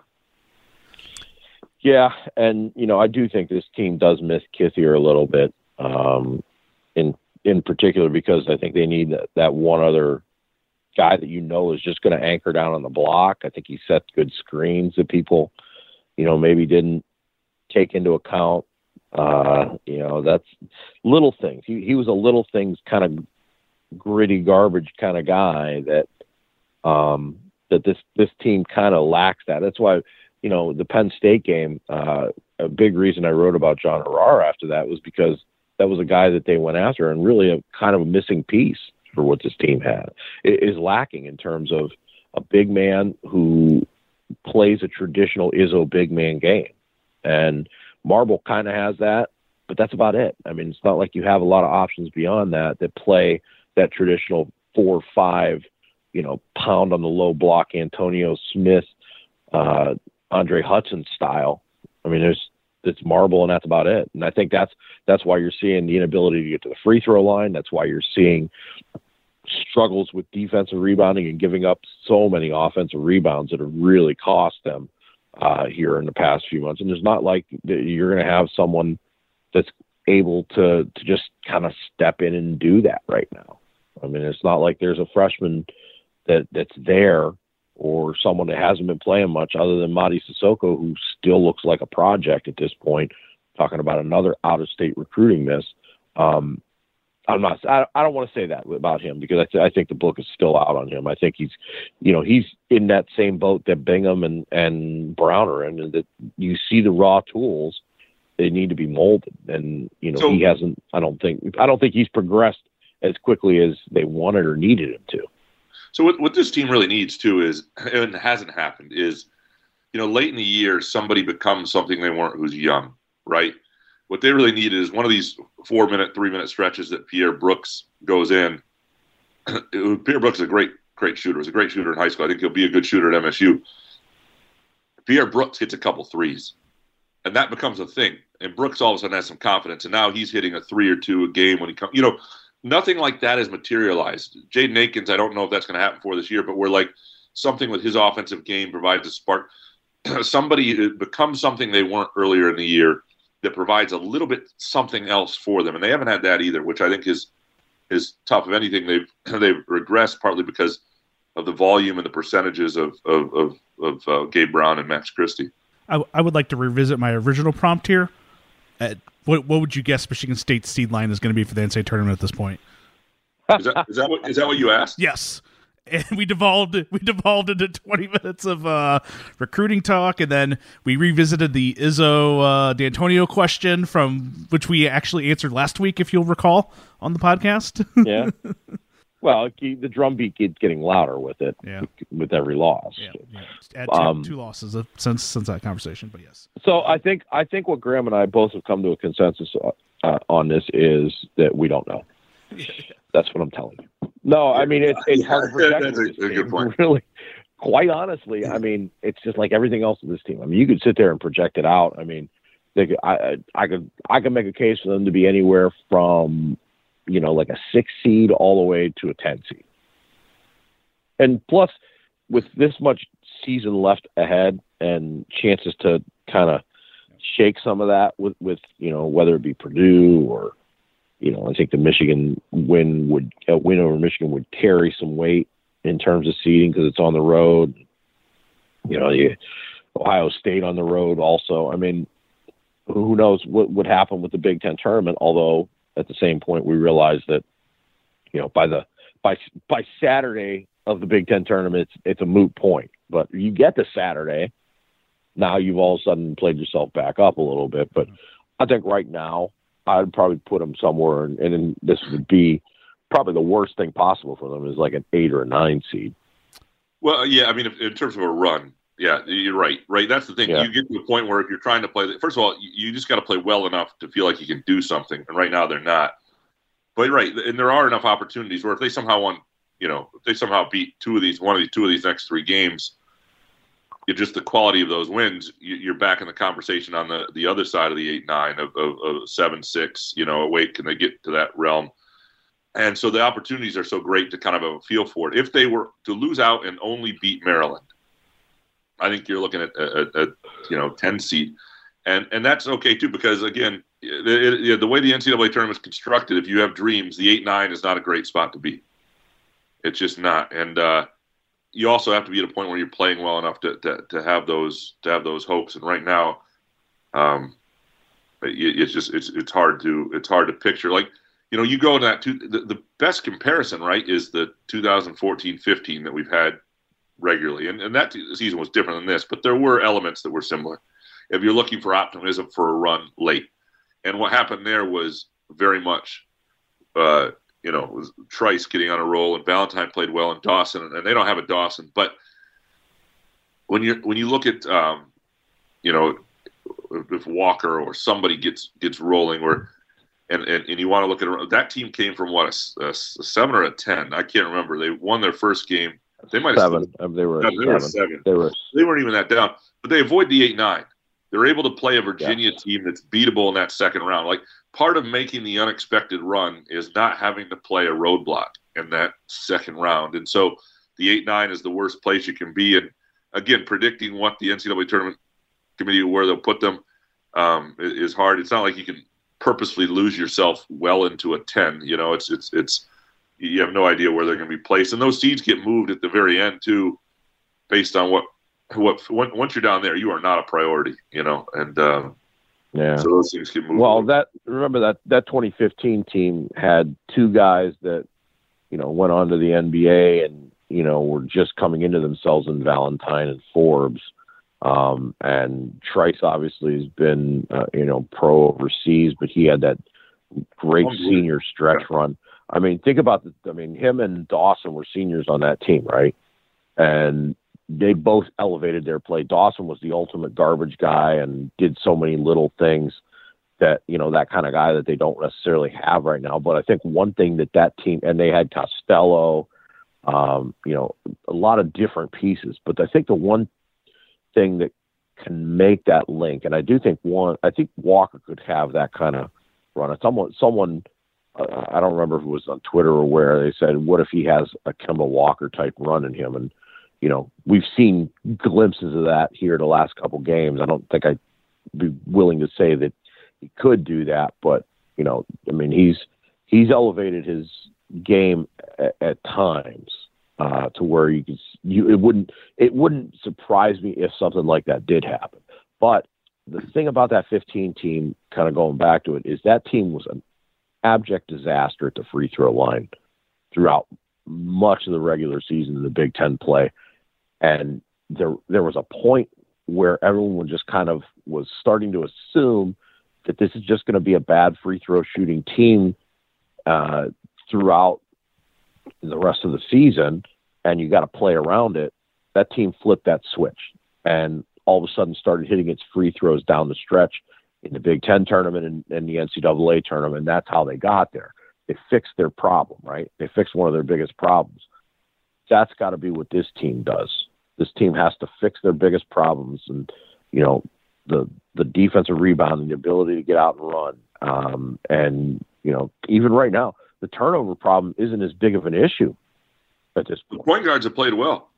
Yeah, and you know, I do think this team does miss Kithier a little bit, um, in in particular because I think they need that, that one other guy that you know is just going to anchor down on the block. I think he set good screens that people, you know, maybe didn't take into account. Uh, you know, that's little things. He he was a little things kind of gritty garbage kind of guy that um, that this this team kind of lacks that. That's why, you know, the Penn State game, uh, a big reason I wrote about John Harrar after that was because that was a guy that they went after and really a kind of a missing piece for what this team had. It is lacking in terms of a big man who plays a traditional Izzo big man game. And Marble kind of has that, but that's about it. I mean, it's not like you have a lot of options beyond that that play that traditional four, five, you know, pound on the low block, Antonio Smith, uh, Andre Hudson style. I mean, there's it's Marble, and that's about it. And I think that's that's why you're seeing the inability to get to the free throw line. That's why you're seeing struggles with defensive rebounding and giving up so many offensive rebounds that have really cost them uh, here in the past few months. And it's not like you're going to have someone that's able to to just kind of step in and do that right now. I mean, it's not like there's a freshman that that's there or someone that hasn't been playing much other than Mady Sissoko, who still looks like a project at this point, talking about another out-of-state recruiting miss. Um, I'm not, I, I don't want to say that about him because I, th- I think the book is still out on him. I think he's, you know, he's in that same boat that Bingham and, and Brown are in, and that you see the raw tools, they need to be molded. And, you know, so, he hasn't, I don't think, I don't think he's progressed as quickly as they wanted or needed him to. So what, what this team really needs too is, and it hasn't happened, is, you know, late in the year, somebody becomes something they weren't who's young, right? What they really need is one of these four-minute, three-minute stretches that Pierre Brooks goes in. Pierre Brooks is a great, great shooter. He was a great shooter in high school. I think he'll be a good shooter at M S U. Pierre Brooks hits a couple threes, and that becomes a thing. And Brooks all of a sudden has some confidence, and now he's hitting a three or two a game when he comes. You know, nothing like that has materialized. Jaden Akins, I don't know if that's going to happen for this year, but we're like something with his offensive game provides a spark. Somebody becomes something they weren't earlier in the year that provides a little bit something else for them, and they haven't had that either, which I think is is tough. If anything, they've they've regressed partly because of the volume and the percentages of of of, of uh, Gabe Brown and Max Christie. I, I would like to revisit my original prompt here. Uh, what what would you guess Michigan State's seed line is going to be for the N C double A tournament at this point? Is that is that what is that what you asked? Yes. And we devolved we devolved into twenty minutes of uh, recruiting talk, and then we revisited the Izzo uh, D'Antonio question, from which we actually answered last week, if you'll recall, on the podcast. Yeah. Well, the drumbeat keeps getting louder with it, yeah. with every loss. Yeah, yeah. Add two, um, two losses since since that conversation, but yes. So I think I think what Graham and I both have come to a consensus uh, on this is that we don't know. Yeah, yeah. That's what I'm telling you. No, I mean it's it's hard to project. That's a, a good point. Really, quite honestly, I mean it's just like everything else with this team. I mean you could sit there and project it out. I mean, they could, I I could I could make a case for them to be anywhere from, you know, like a six seed all the way to a ten seed. And plus, with this much season left ahead and chances to kind of shake some of that with, with, you know, whether it be Purdue or, you know, I think the Michigan win would a win over Michigan would carry some weight in terms of seeding because it's on the road. You know, you, Ohio State on the road also. I mean, who knows what would happen with the Big Ten tournament, although at the same point, we realize that, you know, by the by by Saturday of the Big Ten tournament, it's it's a moot point. But you get to Saturday, now you've all of a sudden played yourself back up a little bit. But I think right now, I'd probably put them somewhere, and, and then this would be probably the worst thing possible for them is like an eight or a nine seed. Well, yeah, I mean, if, in terms of a run, yeah, you're right. Right, that's the thing. Yeah. You get to a point where if you're trying to play, first of all, you, you just got to play well enough to feel like you can do something. And right now, they're not. But right, and there are enough opportunities where if they somehow won, you know, if they somehow beat two of these, one of these, two of these next three games, it's just the quality of those wins. You, you're back in the conversation on the, the other side of the eight nine of, of, of seven six. You know, wait, can they get to that realm? And so the opportunities are so great to kind of have a feel for it. If they were to lose out and only beat Maryland, I think you're looking at a, a, a you know ten seed, and and that's okay too because again, it, it, the way the N C double A tournament is constructed, if you have dreams, the eight nine is not a great spot to be. It's just not, and uh, you also have to be at a point where you're playing well enough to to, to have those to have those hopes. And right now, um, it, it's just it's it's hard to it's hard to picture. Like you know, you go to that two, the, the best comparison, right, is the two thousand fourteen fifteen that we've had regularly, and, and that season was different than this, but there were elements that were similar. If you're looking for optimism for a run late, and what happened there was very much, uh, you know, was Trice getting on a roll, and Valentine played well, and Dawson, and they don't have a Dawson, but when you when you look at, um, you know, if Walker or somebody gets gets rolling, or and and, and you want to look at that team came from what a, a, a seven or a ten, I can't remember. They won their first game. They might have seven. Um, they were no, they seven. were seven. They were. They weren't even that down, but they avoid the eight nine. They're able to play a Virginia yeah. team that's beatable in that second round. Like part of making the unexpected run is not having to play a roadblock in that second round, and so the eight nine is the worst place you can be. And again, predicting what the N C double A tournament committee where they'll put them um, is hard. It's not like you can purposely lose yourself well into a ten. You know, it's it's it's. You have no idea where they're going to be placed, and those seeds get moved at the very end too, based on what what once you're down there, you are not a priority, you know, and um, yeah, so those things get moved. Well, that remember that that twenty fifteen team had two guys that you know went on to the N B A and you know were just coming into themselves in Valentine and Forbes, um, and Trice obviously has been uh, you know pro overseas, but he had that great senior stretch yeah. run. I mean, think about the, I mean, him and Dawson were seniors on that team, right? And they both elevated their play. Dawson was the ultimate garbage guy and did so many little things that, you know, that kind of guy that they don't necessarily have right now. But I think one thing that that team, and they had Costello, um, you know, a lot of different pieces. But I think the one thing that can make that link, and I do think one, I think Walker could have that kind of run. Someone, someone, uh, I don't remember if it was on Twitter or where they said, what if he has a Kemba Walker type run in him? And, you know, we've seen glimpses of that here the last couple games. I don't think I'd be willing to say that he could do that, but, you know, I mean, he's, he's elevated his game at, at times uh, to where you could, you, it wouldn't, it wouldn't surprise me if something like that did happen. But the thing about that fifteen team, kind of going back to it, is that team was an abject disaster at the free throw line throughout much of the regular season in the Big Ten play. And there, there was a point where everyone just kind of was starting to assume that this is just going to be a bad free throw shooting team uh, throughout the rest of the season, and you got to play around it. That team flipped that switch and all of a sudden started hitting its free throws down the stretch in the Big Ten tournament and, and the N C double A tournament. And that's how they got there. They fixed their problem, right? They fixed one of their biggest problems. That's got to be what this team does. This team has to fix their biggest problems, and, you know, the the defensive rebounding, the ability to get out and run. Um, and, you know, even right now, the turnover problem isn't as big of an issue at this point. The point guards have played well.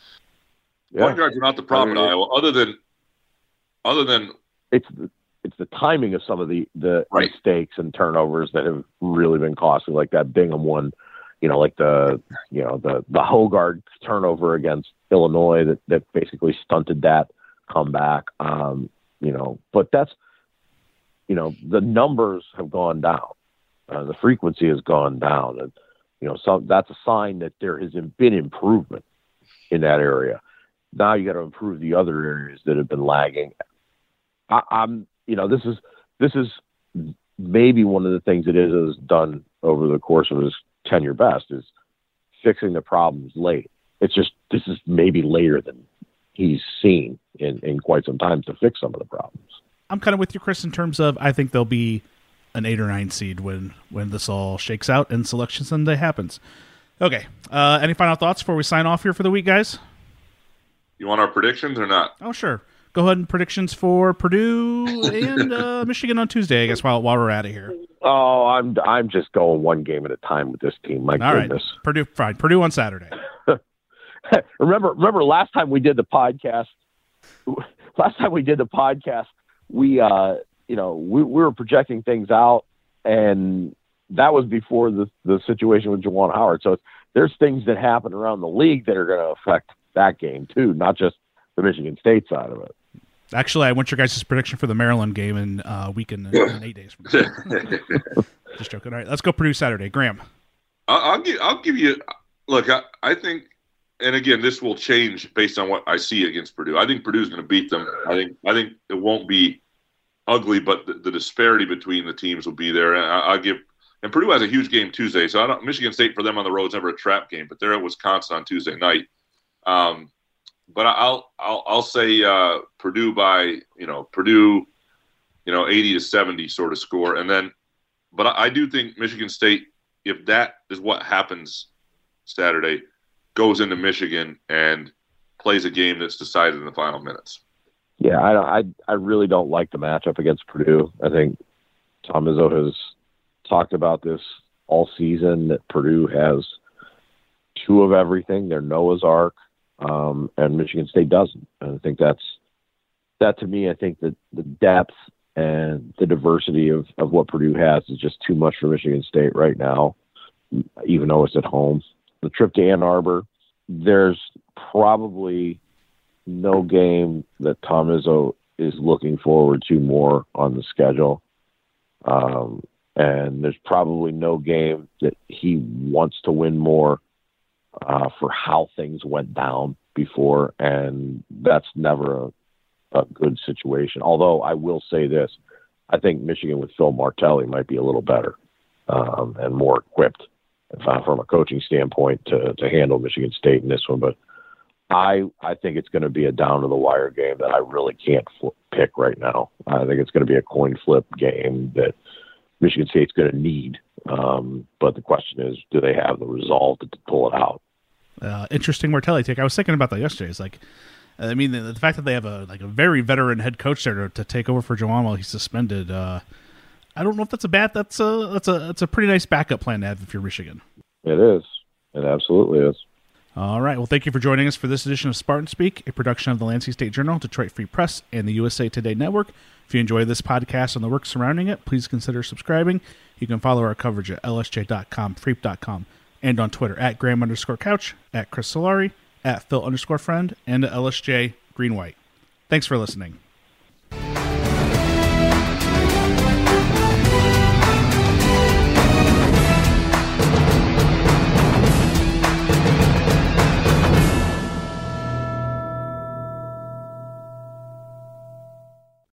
Yeah. Point guards are not the problem I mean, in Iowa, other than other than it's the it's the timing of some of the, the right. mistakes and turnovers that have really been costly, like that Bingham one, you know, like the you know, the, the Hogard turnover against Illinois that, that basically stunted that comeback. Um, you know, but that's you know, the numbers have gone down. Uh, the frequency has gone down, and you know, so that's a sign that there has been improvement in that area. Now you got to improve the other areas that have been lagging. I, I'm, you know, this is this is maybe one of the things that Izzo has done over the course of his tenure best is fixing the problems late. It's just this is maybe later than he's seen in, in quite some time to fix some of the problems. I'm kind of with you, Chris, in terms of I think they'll be an eight or nine seed when when this all shakes out and Selection Sunday happens. Okay, uh, any final thoughts before we sign off here for the week, guys? You want our predictions or not? Oh, sure. Go ahead and predictions for Purdue and uh, Michigan on Tuesday, I guess, while while we're out of here. Oh, I'm I'm just going one game at a time with this team. My All goodness. Right. Purdue, fine. Purdue on Saturday. remember, remember last time we did the podcast. Last time we did the podcast, we uh, you know, we, we were projecting things out, and that was before the the situation with Juwan Howard. So there's things that happen around the league that are going to affect that game too, not just the Michigan State side of it. Actually, I want your guys' prediction for the Maryland game in uh, weekend in, in eight days from now. Just joking. All right, let's go Purdue Saturday. Graham. I'll, I'll give. I'll give you. Look, I, I think, and again, this will change based on what I see against Purdue. I think Purdue's going to beat them. I think. I think it won't be ugly, but the, the disparity between the teams will be there. And I, I'll give. And Purdue has a huge game Tuesday, so I don't. Michigan State for them on the road is never a trap game, but they're at Wisconsin on Tuesday night. Um, but I'll I'll I'll say uh, Purdue by you know Purdue, you know eighty to seventy sort of score, and then, but I, I do think Michigan State, if that is what happens Saturday, goes into Michigan and plays a game that's decided in the final minutes. Yeah, I I I really don't like the matchup against Purdue. I think Tom Izzo has talked about this all season that Purdue has two of everything. They're Noah's Ark. Um, and Michigan State doesn't. And I think that's that to me. I think that the depth and the diversity of, of what Purdue has is just too much for Michigan State right now, even though it's at home. The trip to Ann Arbor, there's probably no game that Tom Izzo is looking forward to more on the schedule. Um, and there's probably no game that he wants to win more Uh, for how things went down before, and that's never a, a good situation. Although I will say this, I think Michigan with Phil Martelli might be a little better um, and more equipped uh, from a coaching standpoint to, to handle Michigan State in this one. But I I think it's going to be a down-to-the-wire game that I really can't flip, pick right now. I think it's going to be a coin flip game that Michigan State's going to need. Um, but the question is, do they have the resolve to, to pull it out? Uh, interesting Martelli take. I was thinking about that yesterday. It's like, I mean, the, the fact that they have a like a very veteran head coach there to, to take over for Juwan while he's suspended. Uh, I don't know if that's a bad. That's a that's a that's a pretty nice backup plan to have if you're Michigan. It is. It absolutely is. All right. Well, thank you for joining us for this edition of Spartan Speak, a production of the Lansing State Journal, Detroit Free Press, and the U S A Today Network. If you enjoy this podcast and the work surrounding it, please consider subscribing. You can follow our coverage at L S J dot com, freep dot com, and on Twitter at Graham underscore couch, at Chris Solari, at Phil underscore friend, and at L S J Green White. Thanks for listening.